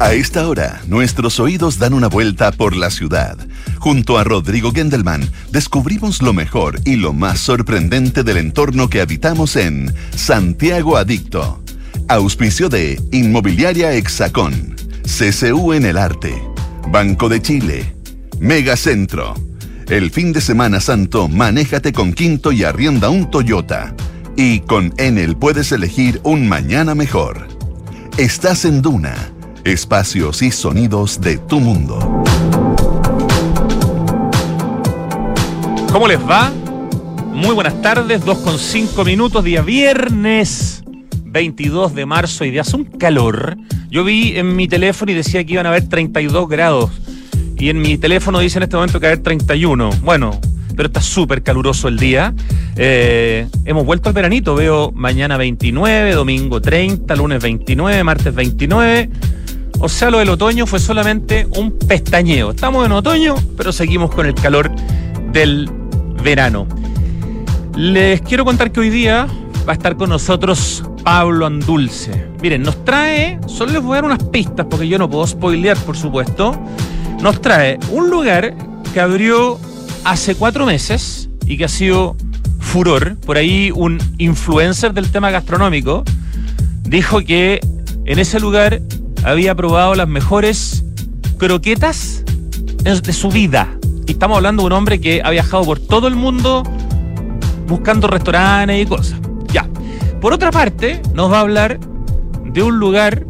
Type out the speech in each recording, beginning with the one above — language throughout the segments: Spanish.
A esta hora, nuestros oídos dan una vuelta por la ciudad. Junto a Rodrigo Gendelman, descubrimos lo mejor y lo más sorprendente del entorno que habitamos en Santiago Adicto. Auspicio de Inmobiliaria Hexacón, CCU en el Arte, Banco de Chile, Megacentro. El fin de Semana Santo, manéjate con Quinto y arrienda un Toyota. Y con Enel puedes elegir un mañana mejor. Estás en Duna. Espacios y sonidos de tu mundo. ¿Cómo les va? Muy buenas tardes, 2:05, día viernes 22 de marzo y de hace un calor. Yo vi en mi teléfono y decía que iban a haber 32 grados y en mi teléfono dice en este momento que va a haber 31. Bueno, pero está súper caluroso el día. Hemos vuelto al veranito, veo mañana 29, domingo 30, lunes 29, martes 29. O sea, lo del otoño fue solamente un pestañeo. Estamos en otoño, pero seguimos con el calor del verano. Les quiero contar que hoy día va a estar con nosotros Pablo Andulce. Miren, nos trae, solo les voy a dar unas pistas porque yo no puedo spoilear, por supuesto. Nos trae un lugar que abrió hace 4 meses y que ha sido furor. Por ahí un influencer del tema gastronómico dijo que en ese lugar había probado las mejores croquetas de su vida. Y estamos hablando de un hombre que ha viajado por todo el mundo buscando restaurantes y cosas. Ya. Por otra parte, nos va a hablar de un lugar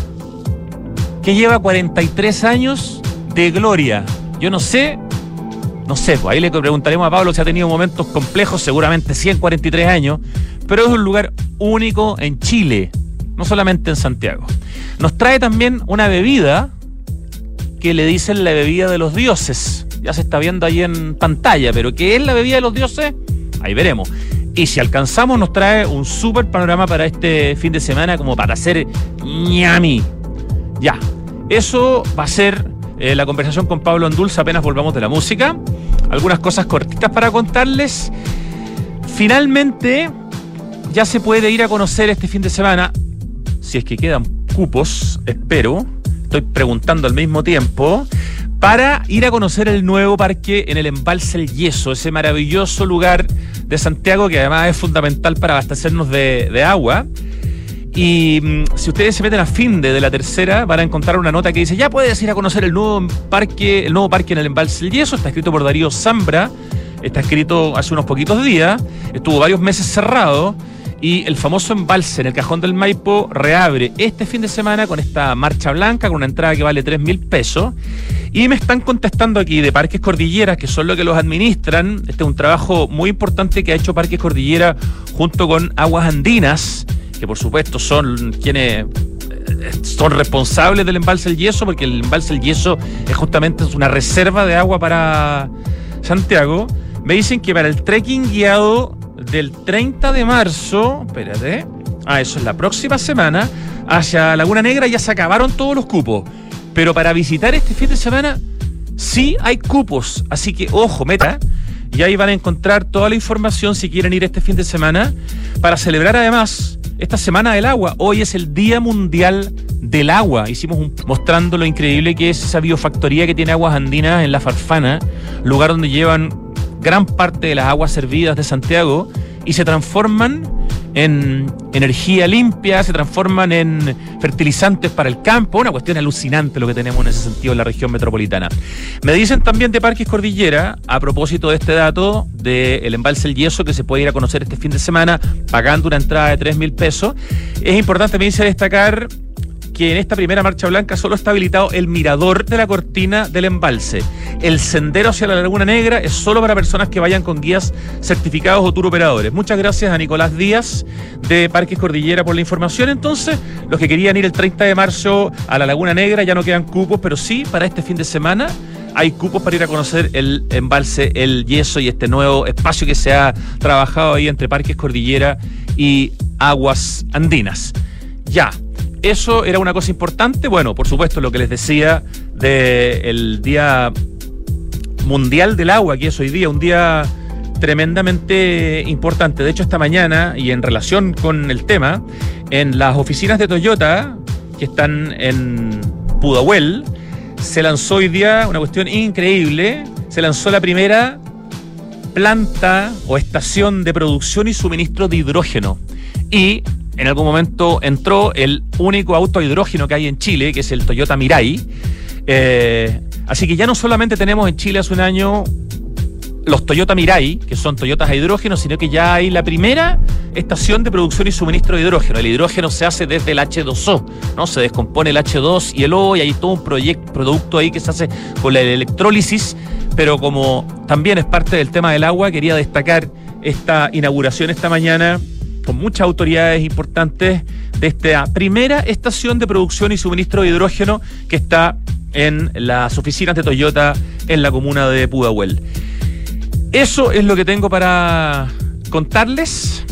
que lleva 43 años de gloria. Yo no sé, pues ahí le preguntaremos a Pablo si ha tenido momentos complejos, seguramente 143 años, pero es un lugar único en Chile, no solamente en Santiago. Nos trae también una bebida que le dicen la bebida de los dioses. Ya se está viendo ahí en pantalla, pero ¿qué es la bebida de los dioses? Ahí veremos. Y si alcanzamos, nos trae un súper panorama para este fin de semana, como para hacer ñami. Ya, eso va a ser la conversación con Pablo Andulce apenas volvamos de la música. Algunas cosas cortitas para contarles. Finalmente, ya se puede ir a conocer este fin de semana, si es que quedan cupos, espero, estoy preguntando al mismo tiempo, para ir a conocer el nuevo parque en el Embalse El Yeso, ese maravilloso lugar de Santiago que además es fundamental para abastecernos de agua. Y si ustedes se meten a Finde de La Tercera, van a encontrar una nota que dice: ya puedes ir a conocer el nuevo parque en el Embalse El Yeso. Está escrito por Darío Zambra, está escrito hace unos poquitos días, estuvo varios meses cerrado. Y el famoso embalse en el Cajón del Maipo reabre este fin de semana con esta marcha blanca, con una entrada que vale 3.000 pesos. Y me están contestando aquí de Parques Cordillera, que son los que los administran. Este es un trabajo muy importante que ha hecho Parques Cordillera junto con Aguas Andinas, que por supuesto son quienes son responsables del Embalse El Yeso, porque el Embalse El Yeso es justamente una reserva de agua para Santiago. Me dicen que para el trekking guiado del 30 de marzo, espérate, eso es la próxima semana, hacia Laguna Negra ya se acabaron todos los cupos, pero para visitar este fin de semana sí hay cupos, así que ojo, meta, y ahí van a encontrar toda la información si quieren ir este fin de semana, para celebrar además esta Semana del Agua. Hoy es el Día Mundial del Agua, mostrando lo increíble que es esa biofactoría que tiene Aguas Andinas en La Farfana, lugar donde llevan gran parte de las aguas servidas de Santiago y se transforman en energía limpia, se transforman en fertilizantes para el campo. Una cuestión alucinante lo que tenemos en ese sentido en la región metropolitana. Me dicen también de Parques Cordillera, a propósito de este dato del Embalse El Yeso, que se puede ir a conocer este fin de semana pagando una entrada de 3.000 pesos. Es importante, me dice, destacar que en esta primera marcha blanca solo está habilitado el mirador de la cortina del embalse. El sendero hacia la Laguna Negra es solo para personas que vayan con guías certificados o tour operadores. Muchas gracias a Nicolás Díaz de Parques Cordillera por la información. Entonces, los que querían ir el 30 de marzo a la Laguna Negra ya no quedan cupos, pero sí, para este fin de semana hay cupos para ir a conocer el Embalse El Yeso y este nuevo espacio que se ha trabajado ahí entre Parques Cordillera y Aguas Andinas. Ya. Eso era una cosa importante. Bueno, por supuesto, lo que les decía del Día Mundial del Agua, que es hoy día un día tremendamente importante. De hecho, esta mañana, y en relación con el tema, en las oficinas de Toyota, que están en Pudahuel, se lanzó hoy día una cuestión increíble. Se lanzó la primera planta o estación de producción y suministro de hidrógeno. Y en algún momento entró el único auto a hidrógeno que hay en Chile, que es el Toyota Mirai. Así que ya no solamente tenemos en Chile hace un año los Toyota Mirai, que son Toyotas a hidrógeno, sino que ya hay la primera estación de producción y suministro de hidrógeno. El hidrógeno se hace desde el H2O, ¿no? Se descompone el H2 y el O, y hay todo un producto ahí que se hace con la electrólisis, pero como también es parte del tema del agua, quería destacar esta inauguración esta mañana con muchas autoridades importantes de esta primera estación de producción y suministro de hidrógeno que está en las oficinas de Toyota en la comuna de Pudahuel. Eso es lo que tengo para contarles.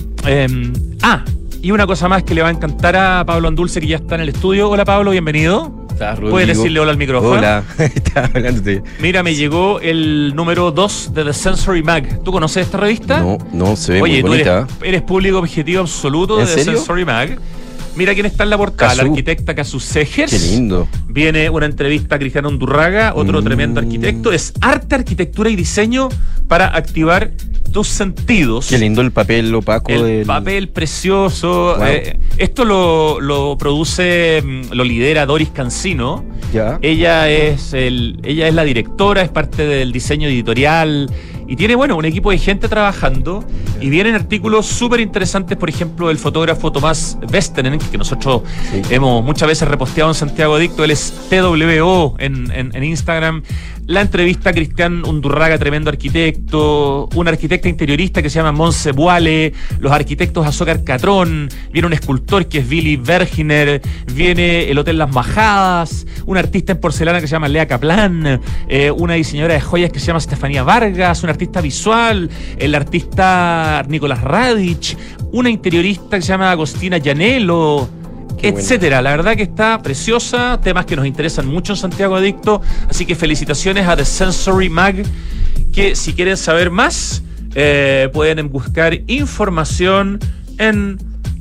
Y una cosa más que le va a encantar a Pablo Andulce, que ya está en el estudio. Hola Pablo, bienvenido. ¿Puedes decirle hola al micrófono? Hola, estaba hablándote. Mira, me llegó el número 2 de The Sensory Mag. ¿Tú conoces esta revista? No, se ve muy bonita. Oye, tú eres público objetivo absoluto de The Sensory Mag. Mira quién está en la portada, la arquitecta Casu Segers. Qué lindo. Viene una entrevista a Cristiano Undurraga, otro tremendo arquitecto. Es arte, arquitectura y diseño para activar tus sentidos. Qué lindo el papel opaco. El papel precioso. Wow. Esto lo produce, lo lidera Doris Cancino. Ya. Ella es la directora, es parte del diseño editorial. Y tiene, un equipo de gente trabajando. Y vienen artículos súper interesantes, por ejemplo, del fotógrafo Tomás Vestenen, que nosotros hemos muchas veces reposteado en Santiago Adicto. Él es TWO en Instagram. La entrevista a Cristian Undurraga, tremendo arquitecto. Una arquitecta interiorista que se llama Monse Boale. Los arquitectos Azócar Catrón. Viene un escultor que es Billy Berginer. Viene el Hotel Las Majadas. Una artista en porcelana que se llama Lea Kaplan. Una diseñadora de joyas que se llama Estefanía Vargas. Una artista visual. El artista Nicolás Radic. Una interiorista que se llama Agostina Llanello, etcétera. Bueno. La verdad que está preciosa, temas que nos interesan mucho en Santiago Adicto, así que felicitaciones a The Sensory Mag, que si quieren saber más, pueden buscar información en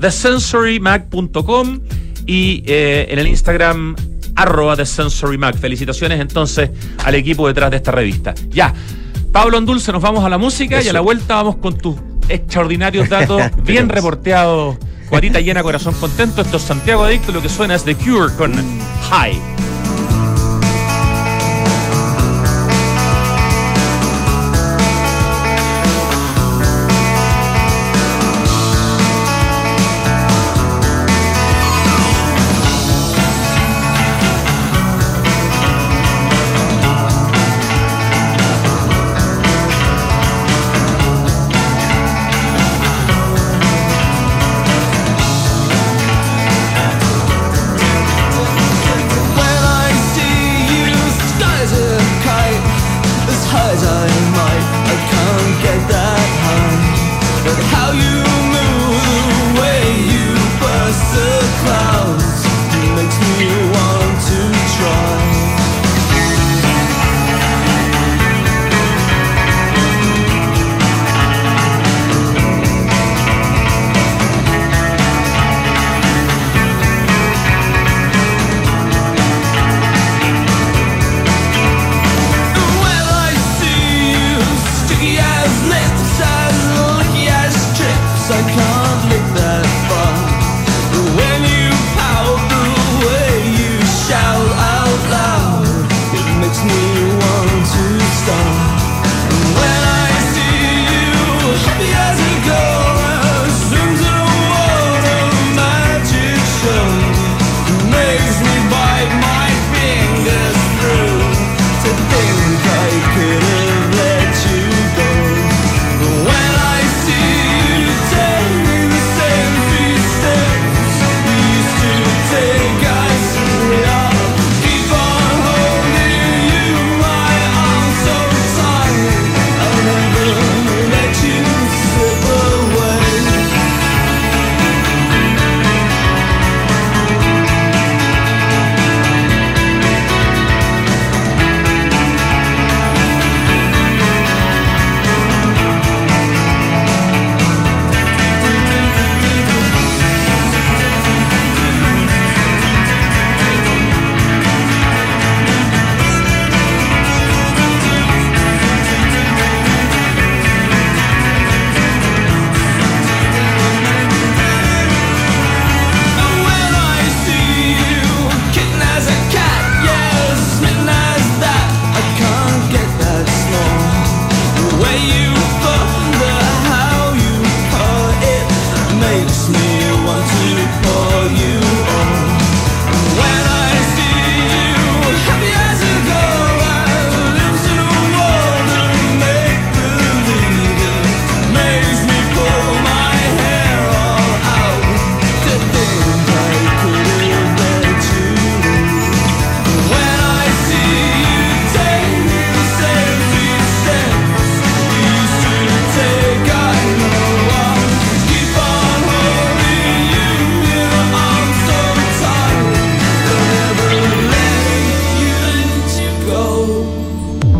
thesensorymag.com y en el Instagram @thesensorymag. Felicitaciones entonces al equipo detrás de esta revista. Ya, Pablo Andulce, nos vamos a la música. Eso. Y a la vuelta vamos con tus extraordinarios datos, bien reporteados. Guatita llena, corazón contento. Esto es Santiago Adicto. Lo que suena es The Cure con High. Well,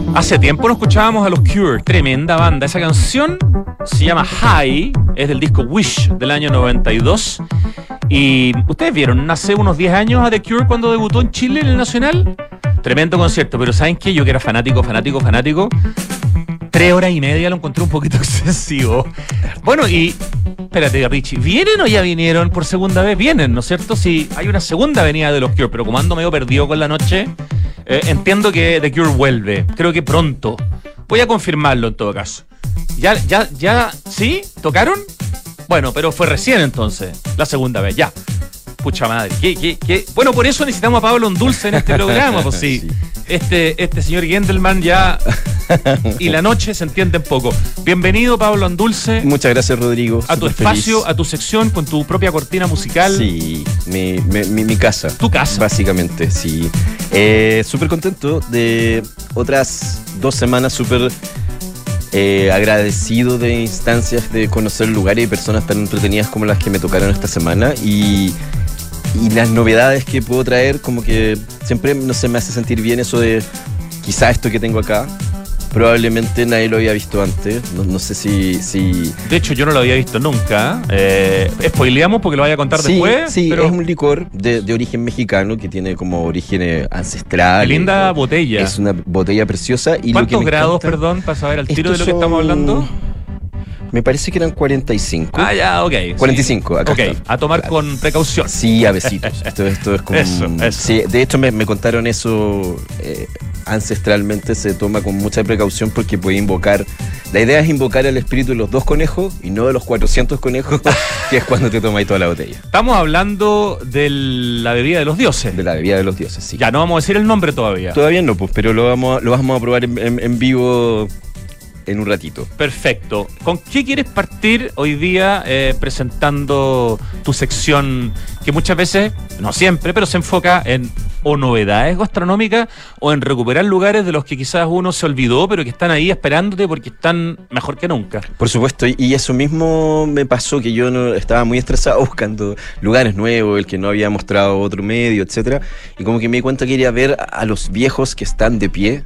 Hace tiempo no escuchábamos a los Cure, tremenda banda. Esa canción se llama High, es del disco Wish del año 92. Y ustedes vieron, hace unos 10 años a The Cure cuando debutó en Chile en el Nacional. Tremendo concierto, pero ¿saben qué? Yo que era fanático, 3 horas y media lo encontré un poquito excesivo. Bueno, y espérate, Richie, ¿vienen o ya vinieron por segunda vez? Vienen, ¿no es cierto? Sí, hay una segunda venida de los Cure, pero como ando medio perdido con la noche, entiendo que The Cure vuelve. Creo que pronto. Voy a confirmarlo en todo caso. ¿Ya? ¿Sí? ¿Tocaron? Bueno, pero fue recién entonces, la segunda vez, ya. Pucha madre, ¿qué? Bueno, por eso necesitamos a Pablo Ondulce en este programa, pues sí. Este señor Gendelman ya y la noche se entienden poco. Bienvenido, Pablo Ondulce. Muchas gracias, Rodrigo. A tu espacio, feliz. A tu sección, con tu propia cortina musical. Sí, mi casa. Tu casa. Básicamente, sí. Súper contento de otras 2 semanas, súper agradecido de instancias de conocer lugares y personas tan entretenidas como las que me tocaron esta semana y las novedades que puedo traer, como que siempre, no sé, me hace sentir bien eso de quizá esto que tengo acá probablemente nadie lo había visto antes, no sé si... De hecho yo no lo había visto nunca. ¿Spoileamos porque lo vaya a contar después? Sí, pero... es un licor de origen mexicano que tiene como origen ancestral. Qué linda botella. Es una botella preciosa. Y ¿cuántos lo que grados, encanta, perdón, para saber al tiro de lo que estamos hablando? Me parece que eran 45. Ah, ya, ok. 45, sí. Acá okay. está. A tomar con precaución. Sí, a besitos. Esto es como... Eso. Sí, de hecho me contaron eso ancestralmente, se toma con mucha precaución porque puede invocar... La idea es invocar al espíritu de los 2 conejos y no de los 400 conejos, que es cuando te tomas toda la botella. Estamos hablando de la bebida de los dioses. De la bebida de los dioses, sí. Ya, no vamos a decir el nombre todavía. Todavía no, pues, pero lo vamos a probar en vivo... en un ratito. Perfecto. ¿Con qué quieres partir hoy día presentando tu sección que muchas veces, no siempre, pero se enfoca en o novedades gastronómicas o en recuperar lugares de los que quizás uno se olvidó, pero que están ahí esperándote porque están mejor que nunca? Por supuesto, y eso mismo me pasó, que yo no estaba muy estresado buscando lugares nuevos, el que no había mostrado otro medio, etcétera, y como que me di cuenta que quería ver a los viejos que están de pie.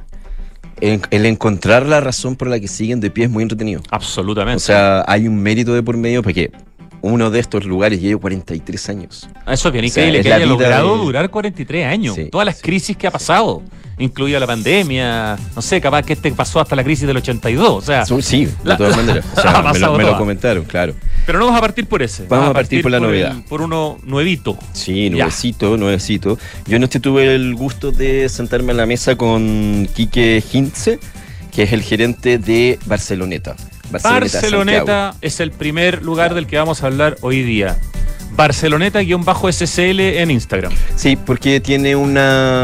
El encontrar la razón por la que siguen de pie es muy entretenido. Absolutamente. O sea, hay un mérito de por medio porque uno de estos lugares lleva 43 años. Eso es bien increíble, que haya logrado durar 43 años. Sí, todas las crisis que ha pasado, incluida la pandemia, no sé, capaz que pasó hasta la crisis del 82. O sea, sí, de todas maneras. O sea, me lo comentaron, claro. Pero no vamos a partir por ese. Vamos a partir por la novedad. Por uno nuevito. Sí, nuevecito. Yo anoche tuve el gusto de sentarme a la mesa con Quique Hintze, que es el gerente de Barceloneta. Barceloneta es el primer lugar del que vamos a hablar hoy día. Barceloneta-SCL en Instagram. Sí, porque tiene un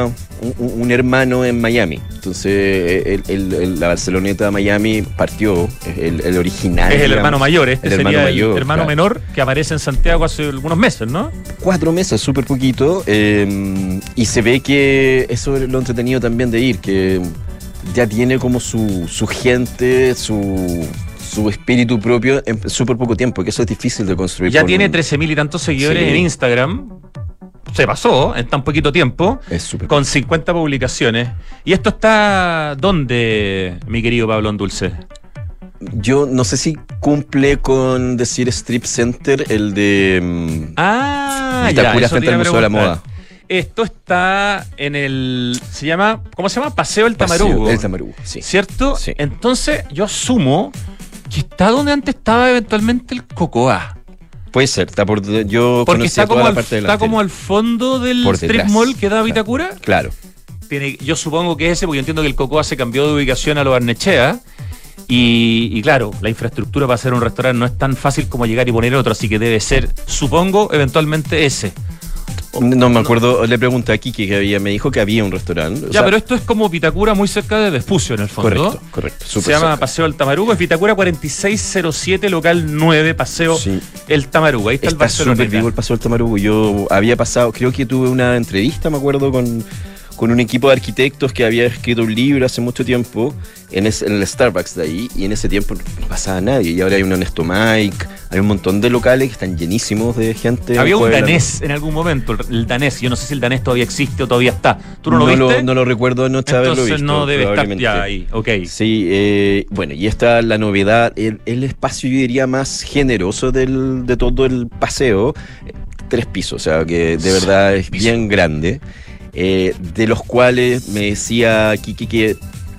hermano en Miami. Entonces, la Barceloneta Miami partió, el original. Es el hermano mayor, sería el hermano menor que aparece en Santiago hace algunos meses, ¿no? 4 meses, súper poquito. Y se ve que eso es lo entretenido también de ir, que ya tiene como su gente, su espíritu propio en súper poco tiempo, que eso es difícil de construir. Ya tiene 13.000 y tantos seguidores en Instagram. Se pasó en tan poquito tiempo. Es súper con 50 publicaciones. ¿Y esto está dónde, mi querido Pablo Ondulce? Yo no sé si cumple con decir Strip Center, el de Vitacura, frente al Museo de la Moda. Esto está en el... ¿Cómo se llama? Paseo El Tamarugo. El Tamarugo, sí. ¿Cierto? Sí. Entonces yo asumo que está donde antes estaba eventualmente el Cocoa. Puede ser, porque está como al fondo del strip mall que da Vitacura. Claro. Yo supongo que es ese, porque yo entiendo que el Cocoa se cambió de ubicación a lo Barnechea. Y claro, la infraestructura para hacer un restaurante no es tan fácil como llegar y poner otro, así que debe ser, supongo, eventualmente ese. No me acuerdo, le pregunté a Kiki me dijo que había un restaurante. Pero esto es como Vitacura muy cerca de Vespucio en el fondo. Correcto. Se llama Paseo El Tamarugo, es Vitacura 4607, local 9, Paseo El Tamarugo. Ahí está el Barceloneta. Súper vivo el Paseo El Tamarugo. Yo había pasado, creo que tuve una entrevista, me acuerdo, con con un equipo de arquitectos que había escrito un libro hace mucho tiempo en el Starbucks de ahí, y en ese tiempo no pasaba nadie, y ahora hay un Honesto Mike, hay un montón de locales que están llenísimos de gente. Había un danés en algún momento, el danés, yo no sé si el danés todavía existe o todavía está. ¿Tú no lo viste? No lo recuerdo de noche haberlo visto. Entonces no debe estar ya ahí, ok. Sí, bueno, y esta es la novedad, el espacio yo diría más generoso de todo el paseo, 3 pisos, o sea que de verdad es bien grande, de los cuales me decía Kiki que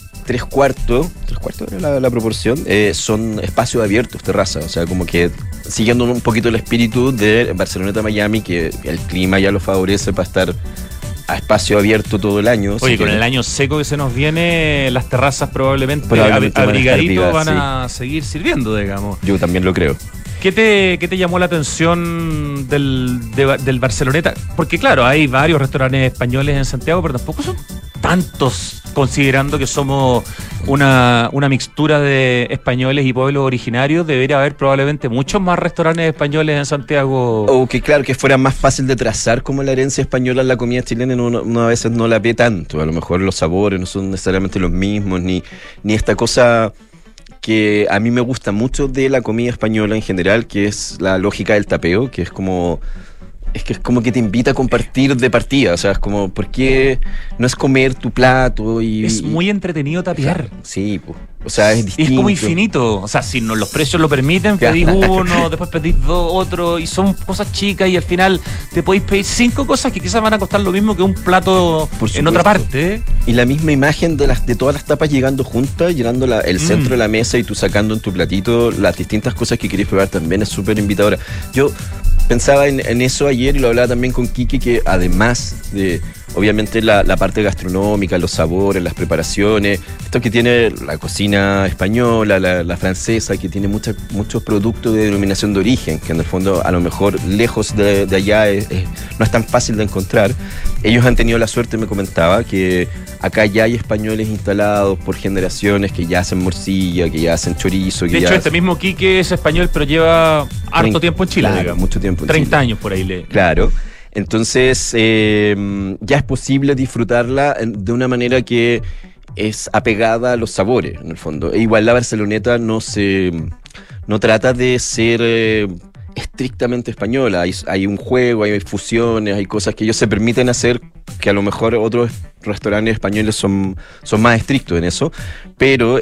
3/4 era la proporción, son espacios abiertos, terraza, o sea, como que siguiendo un poquito el espíritu de Barceloneta Miami, que el clima ya lo favorece para estar a espacio abierto todo el año. Oye, con el año seco que se nos viene, las terrazas probablemente abrigaditos van a seguir sirviendo, digamos. Yo también lo creo. ¿Qué te llamó la atención del Barceloneta? Porque claro, hay varios restaurantes españoles en Santiago, pero tampoco son tantos, considerando que somos una mixtura de españoles y pueblos originarios. Debería haber probablemente muchos más restaurantes españoles en Santiago. O que claro, que fuera más fácil de trazar como la herencia española en la comida chilena, uno a veces no la ve tanto. A lo mejor los sabores no son necesariamente los mismos, ni esta cosa que a mí me gusta mucho de la comida española en general, que es la lógica del tapeo, que es como que te invita a compartir de partida, o sea, es como, ¿por qué no es comer tu plato? Es muy entretenido tapear. Sí, pues, o sea, es distinto. Es como infinito, o sea, si los precios lo permiten, pedís uno, después pedís otro, y son cosas chicas, y al final te podéis pedir 5 cosas que quizás van a costar lo mismo que un plato en otra parte. Y la misma imagen de todas las tapas llegando juntas, llenando el centro de la mesa y tú sacando en tu platito las distintas cosas que querés probar, también es súper invitadora. Yo pensaba en eso ayer y lo hablaba también con Kiki, que además de, obviamente, la parte gastronómica, los sabores, las preparaciones, esto que tiene la cocina española, la francesa, que tiene muchos productos de denominación de origen, que en el fondo a lo mejor lejos de allá no es tan fácil de encontrar. Ellos han tenido la suerte, me comentaba, que acá ya hay españoles instalados por generaciones que ya hacen morcilla, que ya hacen chorizo. De hecho, este mismo Quique es español, pero lleva harto tiempo en Chile, claro, digamos. Mucho tiempo en 30 Chile. años por ahí. Claro. Entonces, ya es posible disfrutarla de una manera que es apegada a los sabores, en el fondo. E igual la Barceloneta no trata de ser estrictamente española. Hay un juego, hay fusiones, hay cosas que ellos se permiten hacer que a lo mejor otros restaurantes españoles son más estrictos en eso, pero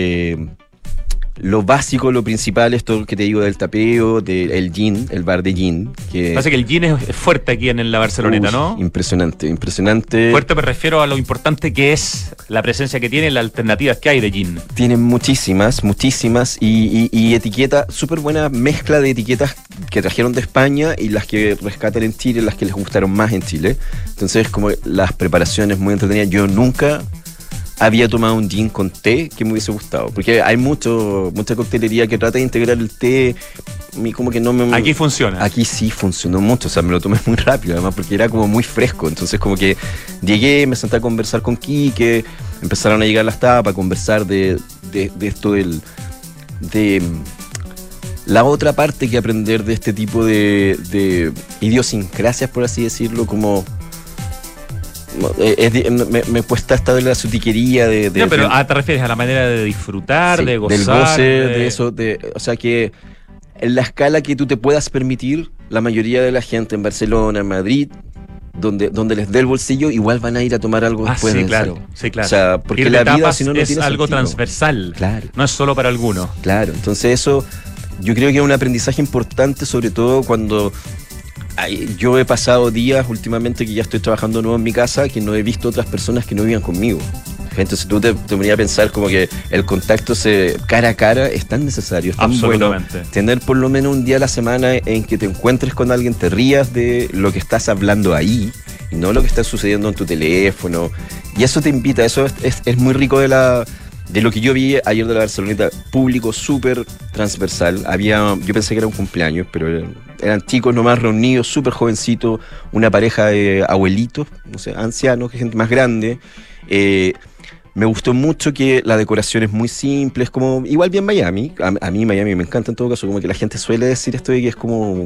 lo básico, lo principal es todo lo que te digo del tapeo, del gin, el bar de gin. Parece que el gin es fuerte aquí en la Barceloneta, ¿no? Impresionante. Fuerte me refiero a lo importante que es la presencia que tiene, las alternativas que hay de gin. Tienen muchísimas, y etiqueta, súper buena mezcla de etiquetas que trajeron de España y las que rescatan en Chile, las que les gustaron más en Chile. Entonces, como las preparaciones muy entretenidas. Yo nunca había tomado un gin con té que me hubiese gustado, porque hay mucha coctelería que trata de integrar el té, como que no me... Aquí funciona. Aquí sí funcionó mucho, o sea, me lo tomé muy rápido, además, porque era como muy fresco. Entonces, como que llegué, me senté a conversar con Quique, empezaron a llegar las tapas, a conversar de esto de la otra parte que aprender de este tipo de idiosincrasias, por así decirlo, como... me cuesta esta de la sutiquería no, pero te refieres a la manera de disfrutar, sí, de gozar, del goce, de eso, o sea, que en la escala que tú te puedas permitir, la mayoría de la gente en Barcelona, en Madrid, donde les dé el bolsillo, igual van a ir a tomar algo después. Sí, claro. O sea, porque la vida, si no es tiene algo sentido. Transversal, claro, no es solo para algunos. Claro, entonces eso yo creo que es un aprendizaje importante, sobre todo cuando yo he pasado días últimamente que ya estoy trabajando de nuevo en mi casa, que no he visto otras personas que no vivan conmigo. Entonces tú te ponías a pensar como que el contacto cara a cara es tan necesario, es tan bueno. Tener por lo menos un día a la semana en que te encuentres con alguien, te rías de lo que estás hablando ahí y no lo que está sucediendo en tu teléfono. Y eso te invita, eso es muy rico de lo que yo vi ayer de la Barceloneta. Público súper transversal. Yo pensé que era un cumpleaños, pero eran chicos nomás reunidos, súper jovencitos, una pareja de abuelitos, no sé, ancianos, que gente más grande. Me gustó mucho que la decoración es muy simple, es como igual bien Miami. A mí Miami me encanta en todo caso, como que la gente suele decir esto de que es como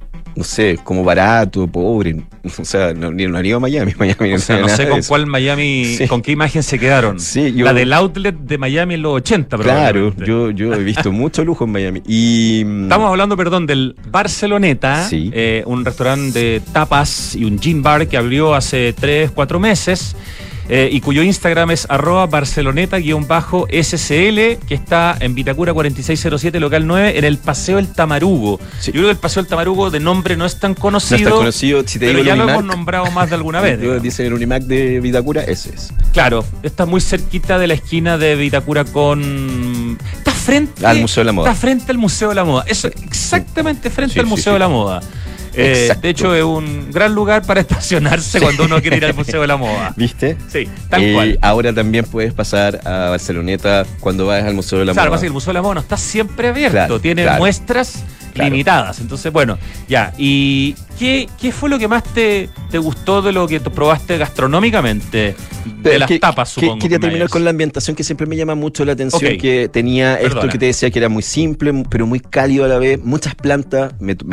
no sé, como barato, pobre. O sea, no han ido a Miami. O sea, no sé con cuál Miami, Sí. con qué imagen se quedaron. Sí, La del outlet de Miami en los 80, Claro, probablemente. yo he visto mucho lujo en Miami. Y Estamos hablando, perdón, del Barceloneta, Sí. Un restaurante de tapas y un gin bar que abrió hace 3-4 meses y cuyo Instagram es @barceloneta_SCL, que está en Vitacura 4607, local 9, en el Paseo El Tamarugo. Sí. Yo creo que el Paseo El Tamarugo de nombre no es tan no conocido, es tan conocido. Si te pero digo ya el lo Unimac, hemos nombrado más de alguna vez. digamos. dicen el Unimac de Vitacura, ese es. Claro, está muy cerquita de la esquina de Vitacura con... Está frente Al Museo de la Moda. Está frente al Museo de la Moda. Eso, exactamente frente Sí, al sí, Museo sí. de la Moda. Exacto. De hecho, es un gran lugar para estacionarse cuando uno quiere ir al Museo de la Moda. ¿Viste? Sí, tal cual. Ahora también puedes pasar a Barceloneta cuando vayas al Museo de la Claro, Moda. pasa que el Museo de la Moda no está siempre abierto, Claro, tiene claro. muestras Claro. limitadas. Entonces, bueno, ya. ¿Y qué fue lo que más te gustó de lo que tú probaste gastronómicamente? De las tapas, supongo. Quería que me terminar hayas- con la ambientación que siempre me llama mucho la atención, Ok. que tenía esto Perdona. que te decía que era muy simple, pero muy cálido a la vez, muchas plantas,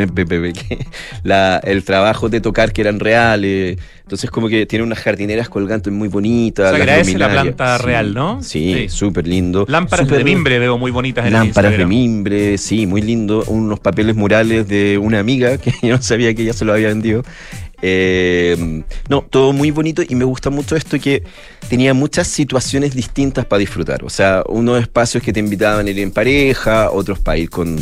el trabajo de tocar que eran reales, entonces como que tiene unas jardineras colgantes muy bonitas. O sea, las agradece la luminarias. planta Sí, real, ¿no? Sí, Sí. súper lindo. Lámparas Súper- de mimbre veo muy bonitas en el Lámparas de Instagram. mimbre, sí, muy lindo. Unos papeles murales de una amiga que yo no sabía que ella se lo había vendido. No, todo muy bonito y me gusta mucho esto que tenía muchas situaciones distintas para disfrutar. O sea, unos espacios que te invitaban a ir en pareja, otros para ir con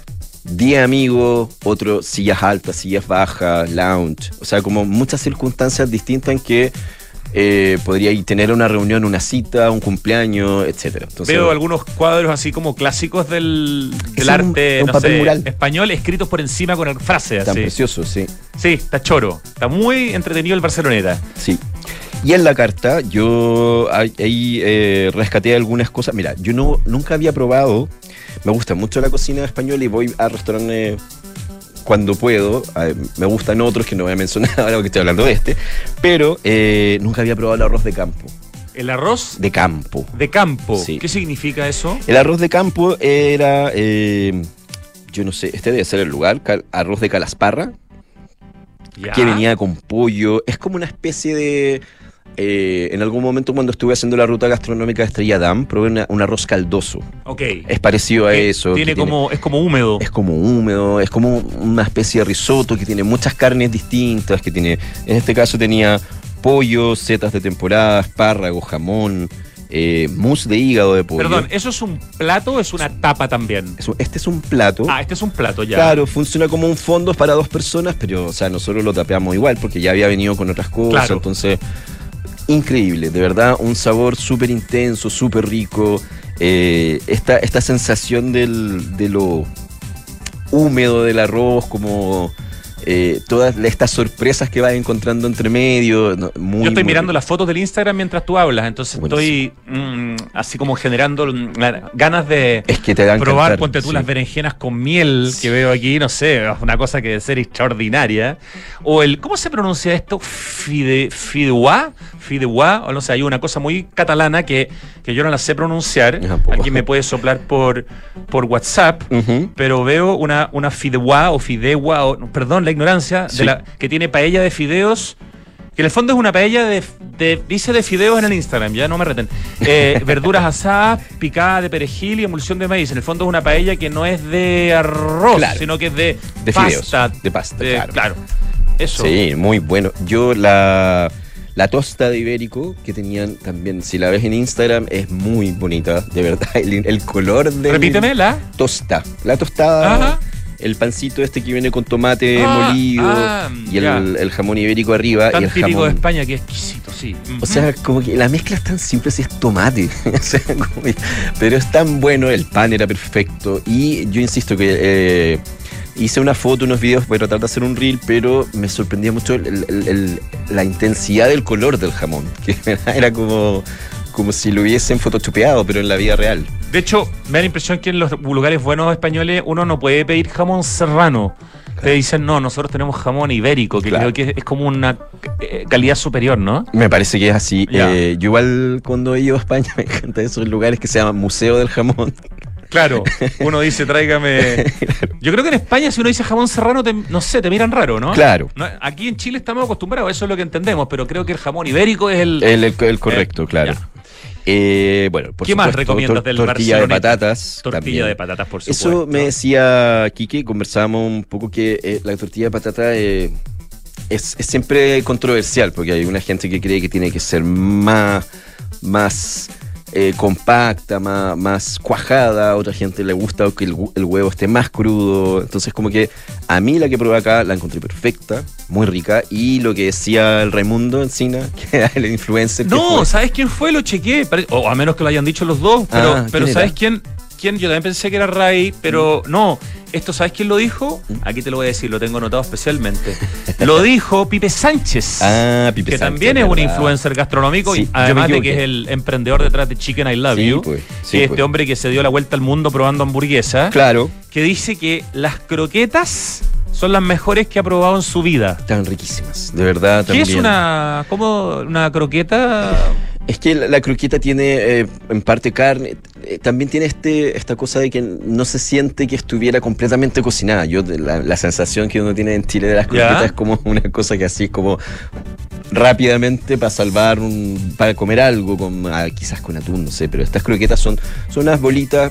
10 amigos, otros sillas altas, sillas bajas, lounge. O sea, como muchas circunstancias distintas en que podría ir tener una reunión, una cita, un cumpleaños, etcétera. Entonces, Veo algunos cuadros así como clásicos del Es arte un no papel sé, mural. español escritos por encima con frases tan así. precioso, sí. Sí, está choro. Está muy entretenido el Barceloneta. Sí. Y en la carta yo ahí rescaté algunas cosas. Mira, yo nunca había probado, me gusta mucho la cocina española y voy a restaurantes cuando puedo. Me gustan otros que no voy a mencionar ahora porque estoy hablando de este, pero nunca había probado el arroz de campo. El arroz De campo. de campo. Sí. ¿Qué significa eso? El arroz de campo era, yo no sé, este debe ser el lugar, arroz de calasparra, Ya. que venía con pollo. Es como una especie de... en algún momento cuando estuve haciendo la ruta gastronómica de Estrella Damm, probé un arroz caldoso. Ok. Es parecido a Que eso. Tiene que como, es como húmedo. es como húmedo, es como una especie de risotto que tiene muchas carnes distintas, que tiene, en este caso tenía pollo, setas de temporada, espárragos, jamón, mousse de hígado de pollo. Perdón, ¿eso es un plato o es una tapa también? Este es un plato. Ah, este es un plato ya. Claro, funciona como un fondo para dos personas, pero o sea, nosotros lo tapeamos igual porque ya había venido con otras cosas, Claro. entonces increíble, de verdad, un sabor súper intenso, súper rico, esta sensación de lo húmedo del arroz, como todas estas sorpresas que vas encontrando entre medio. No, Yo estoy mirando las fotos del Instagram mientras tú hablas, entonces Buenísimo. estoy así como generando ganas de Es que te dan probar, ponte tú, sí. las berenjenas con miel que veo aquí, no sé, una cosa que debe ser extraordinaria. O el, ¿cómo se pronuncia esto? Fideuà, o no sé, hay una cosa muy catalana que yo no la sé pronunciar. Yo tampoco. Aquí me puede soplar por WhatsApp. Ujú. Pero veo una fideuà o fideuà, perdón la ignorancia, Sí. que tiene paella de fideos, que en el fondo es una paella dice de fideos en el Instagram, ya no me reten. Verduras asadas, picada de perejil y emulsión de maíz. En el fondo es una paella que no es de arroz, Claro. sino que es de Fideos, pasta. de pasta, claro. Claro. Eso. Sí, muy bueno. Yo la tosta de ibérico que tenían también, si la ves en Instagram, es muy bonita, de verdad. El color de Repíteme, la la tostada, Ajá. el pancito este que viene con tomate Ah, molido y ya. el jamón ibérico arriba tan y el típico jamón. de España que es exquisito, sí. O sea, como que la mezcla es tan simple si es tomate. O sea, pero es tan bueno, el pan era perfecto. Y yo insisto que hice una foto, unos videos para tratar de hacer un reel, pero me sorprendía mucho la intensidad del color del jamón. Que era como si lo hubiesen photoshopeado, pero en la vida real. De hecho, me da la impresión que en los lugares buenos españoles uno no puede pedir jamón serrano. Te dicen, no, nosotros tenemos jamón ibérico, que Claro. creo que es como una calidad superior, ¿no? Me parece que es así. Ya. Yo igual cuando he ido a España me encanta esos lugares que se llaman Museo del Jamón. Claro, uno dice, tráigame. Yo creo que en España, si uno dice jamón serrano, no sé, te miran raro, ¿no? Claro. Aquí en Chile estamos acostumbrados, eso es lo que entendemos, pero creo que el jamón ibérico es el correcto, claro. Bueno, por ¿Qué supuesto, más recomiendas del tortilla de Barceloneta? patatas. Tortilla también. de patatas, por supuesto. Eso me decía Quique, conversábamos un poco que la tortilla de patata es siempre controversial, porque hay una gente que cree que tiene que ser más compacta, más cuajada, otra gente le gusta que el huevo esté más crudo, entonces como que a mí la que probé acá la encontré perfecta, muy rica, y lo que decía el Raimundo Encina, que era el influencer. No, ¿sabes quién fue? Lo chequeé, o a menos que lo hayan dicho los dos, pero ¿sabes quién? Yo también pensé que era Ray, pero no. Esto, ¿sabes quién lo dijo? Aquí te lo voy a decir, lo tengo anotado especialmente. Lo dijo Pipe Sánchez, Pipe que Sánchez, también es un influencer gastronómico, sí, y además de que es el emprendedor detrás de Chicken I Love You, pues, que es este hombre que se dio la vuelta al mundo probando hamburguesas, claro, que dice que las croquetas son las mejores que ha probado en su vida. Están riquísimas, de verdad. ¿Qué también. es una croqueta? Es que la croqueta tiene en parte carne, también tiene esta cosa de que no se siente que estuviera completamente cocinada. La sensación que uno tiene en Chile de las croquetas es como una cosa que así como rápidamente para comer algo, quizás con atún, no sé, pero estas croquetas son unas bolitas,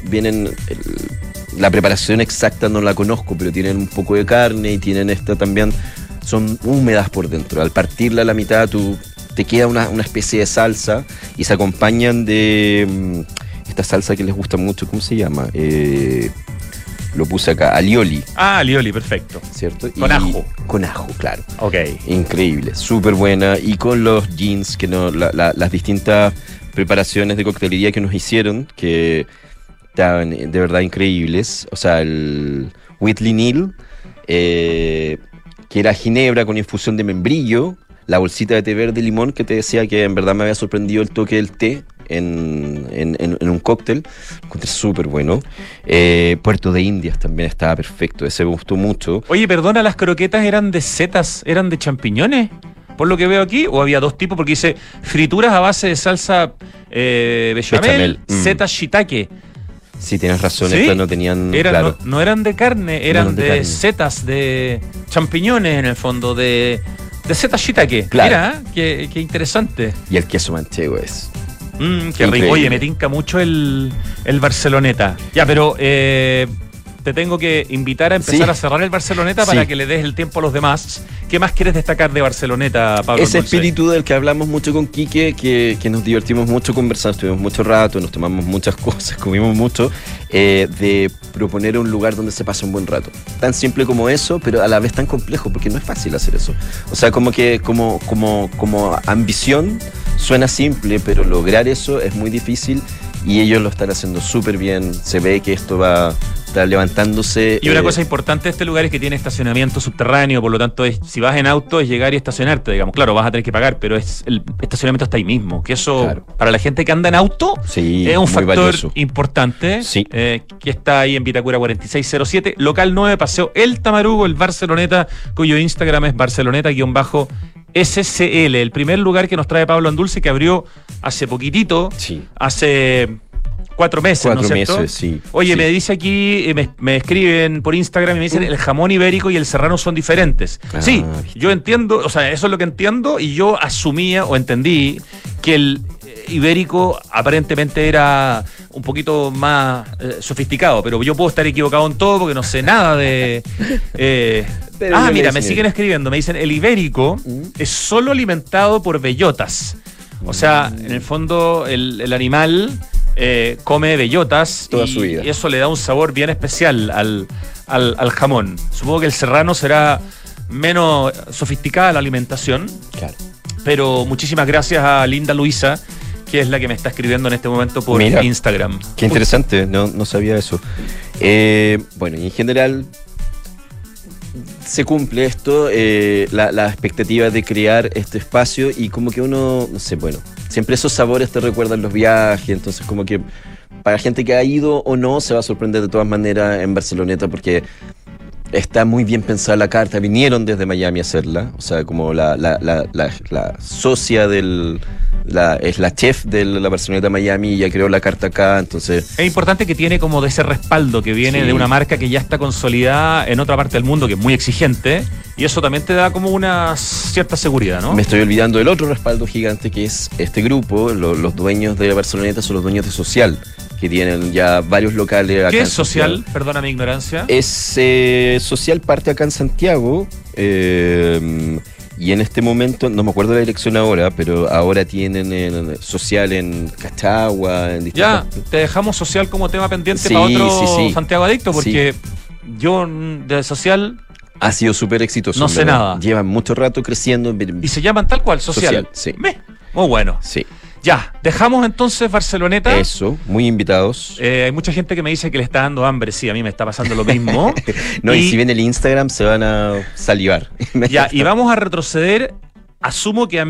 la preparación exacta no la conozco, pero tienen un poco de carne y tienen también, son húmedas por dentro. Al partirla a la mitad te queda una especie de salsa y se acompañan de esta salsa que les gusta mucho, ¿cómo se llama? Lo puse acá, alioli. Alioli, perfecto. ¿Cierto? Con ajo. Con ajo, claro. Ok. Increíble, súper buena. Y con los jeans, las distintas preparaciones de coctelería que nos hicieron, que estaban de verdad increíbles. O sea, el Whitley Neal, que era ginebra con infusión de membrillo, la bolsita de té verde y limón, que te decía que en verdad me había sorprendido el toque del té en un cóctel. Lo encontré súper bueno. Puerto de Indias también estaba perfecto, ese me gustó mucho. Oye, perdona, ¿las croquetas eran de setas, eran de champiñones? Por lo que veo aquí, o había dos tipos, porque dice frituras a base de salsa bechamel. Setas shiitake. Sí, tienes razón, ¿Sí? Estas no tenían... claro. No eran de carne, eran de carne. Setas, de champiñones en el fondo, de setas shiitake. Claro. Mira, qué interesante. Y el queso manchego es... Qué rico. Oye, me tinca mucho el Barceloneta. Ya, pero te tengo que invitar a empezar a cerrar el Barceloneta para que le des el tiempo a los demás. ¿Qué más quieres destacar de Barceloneta, Pablo? Ese espíritu del que hablamos mucho con Quique, que nos divertimos mucho conversando, estuvimos mucho rato, nos tomamos muchas cosas, comimos mucho, de proponer un lugar donde se pase un buen rato. Tan simple como eso, pero a la vez tan complejo, porque no es fácil hacer eso. O sea, como ambición suena simple, pero lograr eso es muy difícil y ellos lo están haciendo súper bien. Se ve que esto va a estar levantándose. Y una cosa importante de este lugar es que tiene estacionamiento subterráneo, por lo tanto, si vas en auto es llegar y estacionarte, digamos. Claro, vas a tener que pagar, pero el estacionamiento está ahí mismo, que eso, claro, para la gente que anda en auto, es un factor valioso, importante, que está ahí en Vitacura 4607, local 9, Paseo El Tamarugo, el Barceloneta, cuyo Instagram es Barceloneta_SCL, el primer lugar que nos trae Pablo Andulce, que abrió hace poquitito, hace 4 meses, ¿no es cierto? 4 meses, sí. Oye, me dice aquí, me escriben por Instagram y me dicen el jamón ibérico y el serrano son diferentes. Sí, yo entiendo, o sea, eso es lo que entiendo, y yo asumía o entendí que el ibérico aparentemente era un poquito más sofisticado, pero yo puedo estar equivocado en todo porque no sé nada de... mira, me siguen escribiendo, me dicen el ibérico es solo alimentado por bellotas. O sea, en el fondo el animal come bellotas toda su vida, y eso le da un sabor bien especial al jamón. Supongo que el serrano será menos sofisticada la alimentación. Claro. Pero muchísimas gracias a Linda Luisa, que es la que me está escribiendo en este momento por Instagram. Qué interesante, no sabía eso. Bueno, y en general se cumple esto, la expectativa de crear este espacio, y como que uno, no sé, bueno, siempre esos sabores te recuerdan los viajes, entonces como que para gente que ha ido o no se va a sorprender de todas maneras en Barceloneta, porque está muy bien pensada la carta. Vinieron desde Miami a hacerla, o sea, como la socia del es la chef de la Barceloneta Miami, ya creó la carta acá, entonces... Es importante que tiene como de ese respaldo que viene Sí. de una marca que ya está consolidada en otra parte del mundo, que es muy exigente, y eso también te da como una cierta seguridad, ¿no? Me estoy olvidando del otro respaldo gigante que es este grupo, los dueños de Barceloneta son los dueños de Social, que tienen ya varios locales acá ¿Qué en es Social? Perdona mi ignorancia. Es Social parte acá en Santiago, y en este momento, no me acuerdo la dirección ahora, pero ahora tienen Social en Cachagua, en Ya, distintas... te dejamos Social como tema pendiente Sí, para otro sí, sí. Santiago Adicto, porque yo de Social, Ha sido súper exitoso. No en sé verdad. nada. Llevan mucho rato creciendo. y se llaman tal cual, Social. Sí. Muy bueno. Sí. Ya, dejamos entonces Barceloneta. Eso, muy invitados. Hay mucha gente que me dice que le está dando hambre, sí, a mí me está pasando lo mismo. No, y si ven el Instagram se van a salivar. Ya, y vamos a retroceder, asumo que a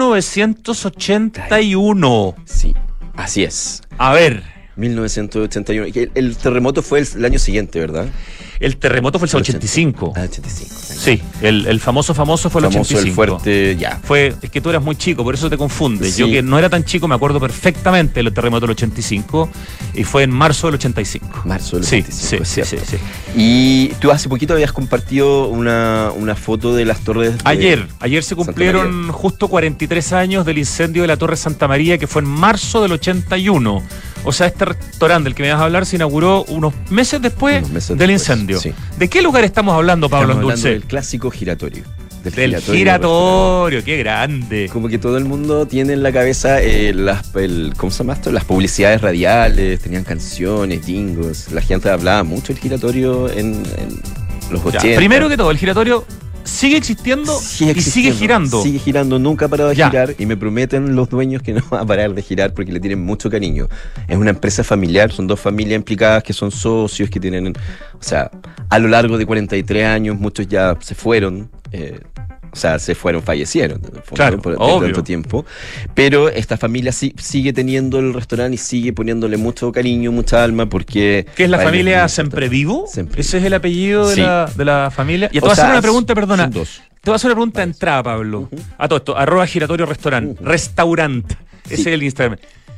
1981. Sí, así es. A ver, 1981. El terremoto fue el año siguiente, ¿verdad? el terremoto fue el 85. Ah, 85. Sí, el famoso fue el Famoso, 85. el fuerte, ya. Es que tú eras muy chico, por eso te confundes. Sí. Yo que no era tan chico me acuerdo perfectamente del terremoto del 85 y fue en marzo del 85. Marzo del Sí, 85, sí, es sí, cierto. sí. Y tú hace poquito habías compartido una foto de las torres. Ayer se Santa cumplieron justo 43 años del incendio de la Torre Santa María, que fue en marzo del 81. O sea, este restaurante del que me vas a hablar se inauguró unos meses después Unos meses del después, incendio. sí. ¿De qué lugar estamos hablando, Pablo Estamos hablando Andulce? del clásico giratorio. Del giratorio, qué grande. Como que todo el mundo tiene en la cabeza ¿cómo se llama esto? Las publicidades radiales, tenían canciones, jingles. La gente hablaba mucho del giratorio en los Ya, 80. primero que todo, el giratorio sigue existiendo y sigue girando. Sigue girando, nunca ha parado de Ya. girar y me prometen los dueños que no va a parar de girar porque le tienen mucho cariño. Es una empresa familiar, son dos familias implicadas que son socios, que tienen, o sea, a lo largo de 43 años muchos ya se fueron. Fallecieron en el fondo, Claro, por obvio. tanto tiempo. Pero esta familia sigue teniendo el restaurante y sigue poniéndole mucho cariño, mucha alma, porque... ¿Qué es la para ellos familia es muy Semprevivo? importante. Semprevivo. Ese es el apellido de, Sí. de la familia. Y te O voy a hacer sea, una pregunta, perdona. son dos. Te voy a hacer una pregunta de entrada, Pablo. A todo esto, @giratorio restaurant. Restaurant. Ese Sí. es el Instagram.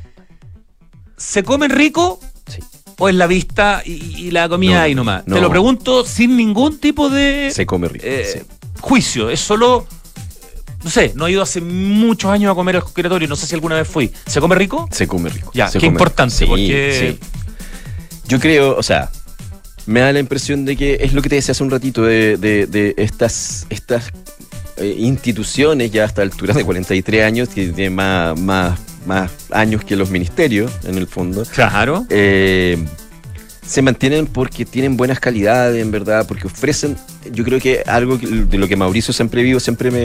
¿Se comen rico? Sí. ¿O es la vista y la comida No, ahí nomás? no. Te lo pregunto sin ningún tipo de Se come rico. Sí. juicio. Es solo... No sé, no he ido hace muchos años a comer al giratorio. No sé si alguna vez fui. ¿Se come rico? Se come rico. Ya, Se qué come importante, rico. porque- Yo creo, o sea, me da la impresión de que es lo que te decía hace un ratito de estas instituciones ya a esta altura de 43 años, que tienen más años que los ministerios, en el fondo. Claro. Se mantienen porque tienen buenas calidades, en verdad, porque ofrecen, yo creo que algo de lo que Mauricio Semprevivo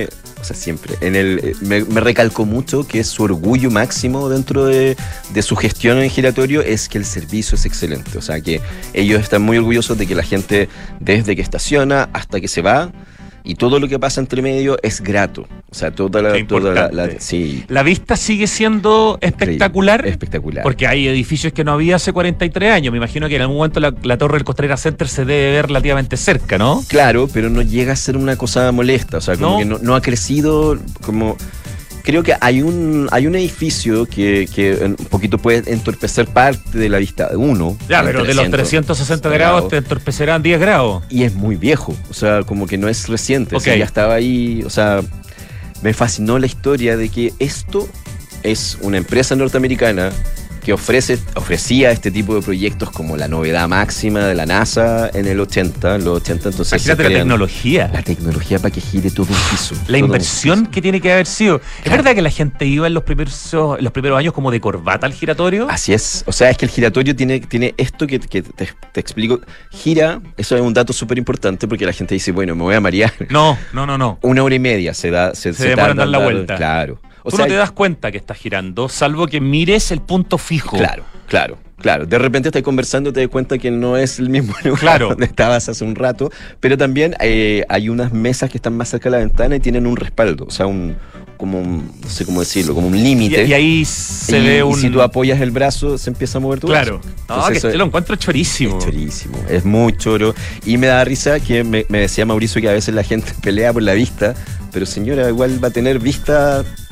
me recalcó mucho, que es su orgullo máximo dentro de su gestión en giratorio, es que el servicio es excelente. O sea, que ellos están muy orgullosos de que la gente, desde que estaciona hasta que se va, y todo lo que pasa entre medio es grato. O sea, Qué importante. sí, La vista sigue siendo espectacular. espectacular. Porque hay edificios que no había hace 43 años. Me imagino que en algún momento la torre del Costanera Center se debe ver relativamente cerca, ¿no? Claro, pero no llega a ser una cosa molesta, o sea, como ¿No? que no ha crecido, como... Creo que hay un edificio que un poquito puede entorpecer parte de la vista de uno. Ya, en pero de los 360 grados te entorpecerán 10 grados. Y es muy viejo, o sea, como que no es reciente, Ok. o sea, ya estaba ahí, o sea, me fascinó la historia de que esto es una empresa norteamericana que ofrecía este tipo de proyectos como la novedad máxima de la NASA en los 80, entonces Imagínate se crean la tecnología para que gire todo un piso. La todo un inversión piso. que tiene que haber sido. ¿Es Claro. verdad que la gente iba en los primeros años como de corbata al giratorio? Así es, o sea, es que el giratorio tiene esto que te explico. Gira, eso es un dato súper importante porque la gente dice, bueno, me voy a marear. No. 1 hora y media se demora en tarda dar la vuelta. Claro. O Tú sea, no te das cuenta que estás girando, salvo que mires el punto fijo. Claro. De repente estás conversando y te das cuenta que no es el mismo lugar Claro. donde estabas hace un rato, pero también hay unas mesas que están más cerca de la ventana y tienen un respaldo, o sea, no sé cómo decirlo, como un límite. Y ahí se Y- ve y un... si tú apoyas el brazo, se empieza a mover tu Claro. brazo. No, Entonces, que eso te lo encuentro chorísimo. es chorísimo, es muy choro. Y me da risa que me decía Mauricio que a veces la gente pelea por la vista, pero señora, igual va a tener vista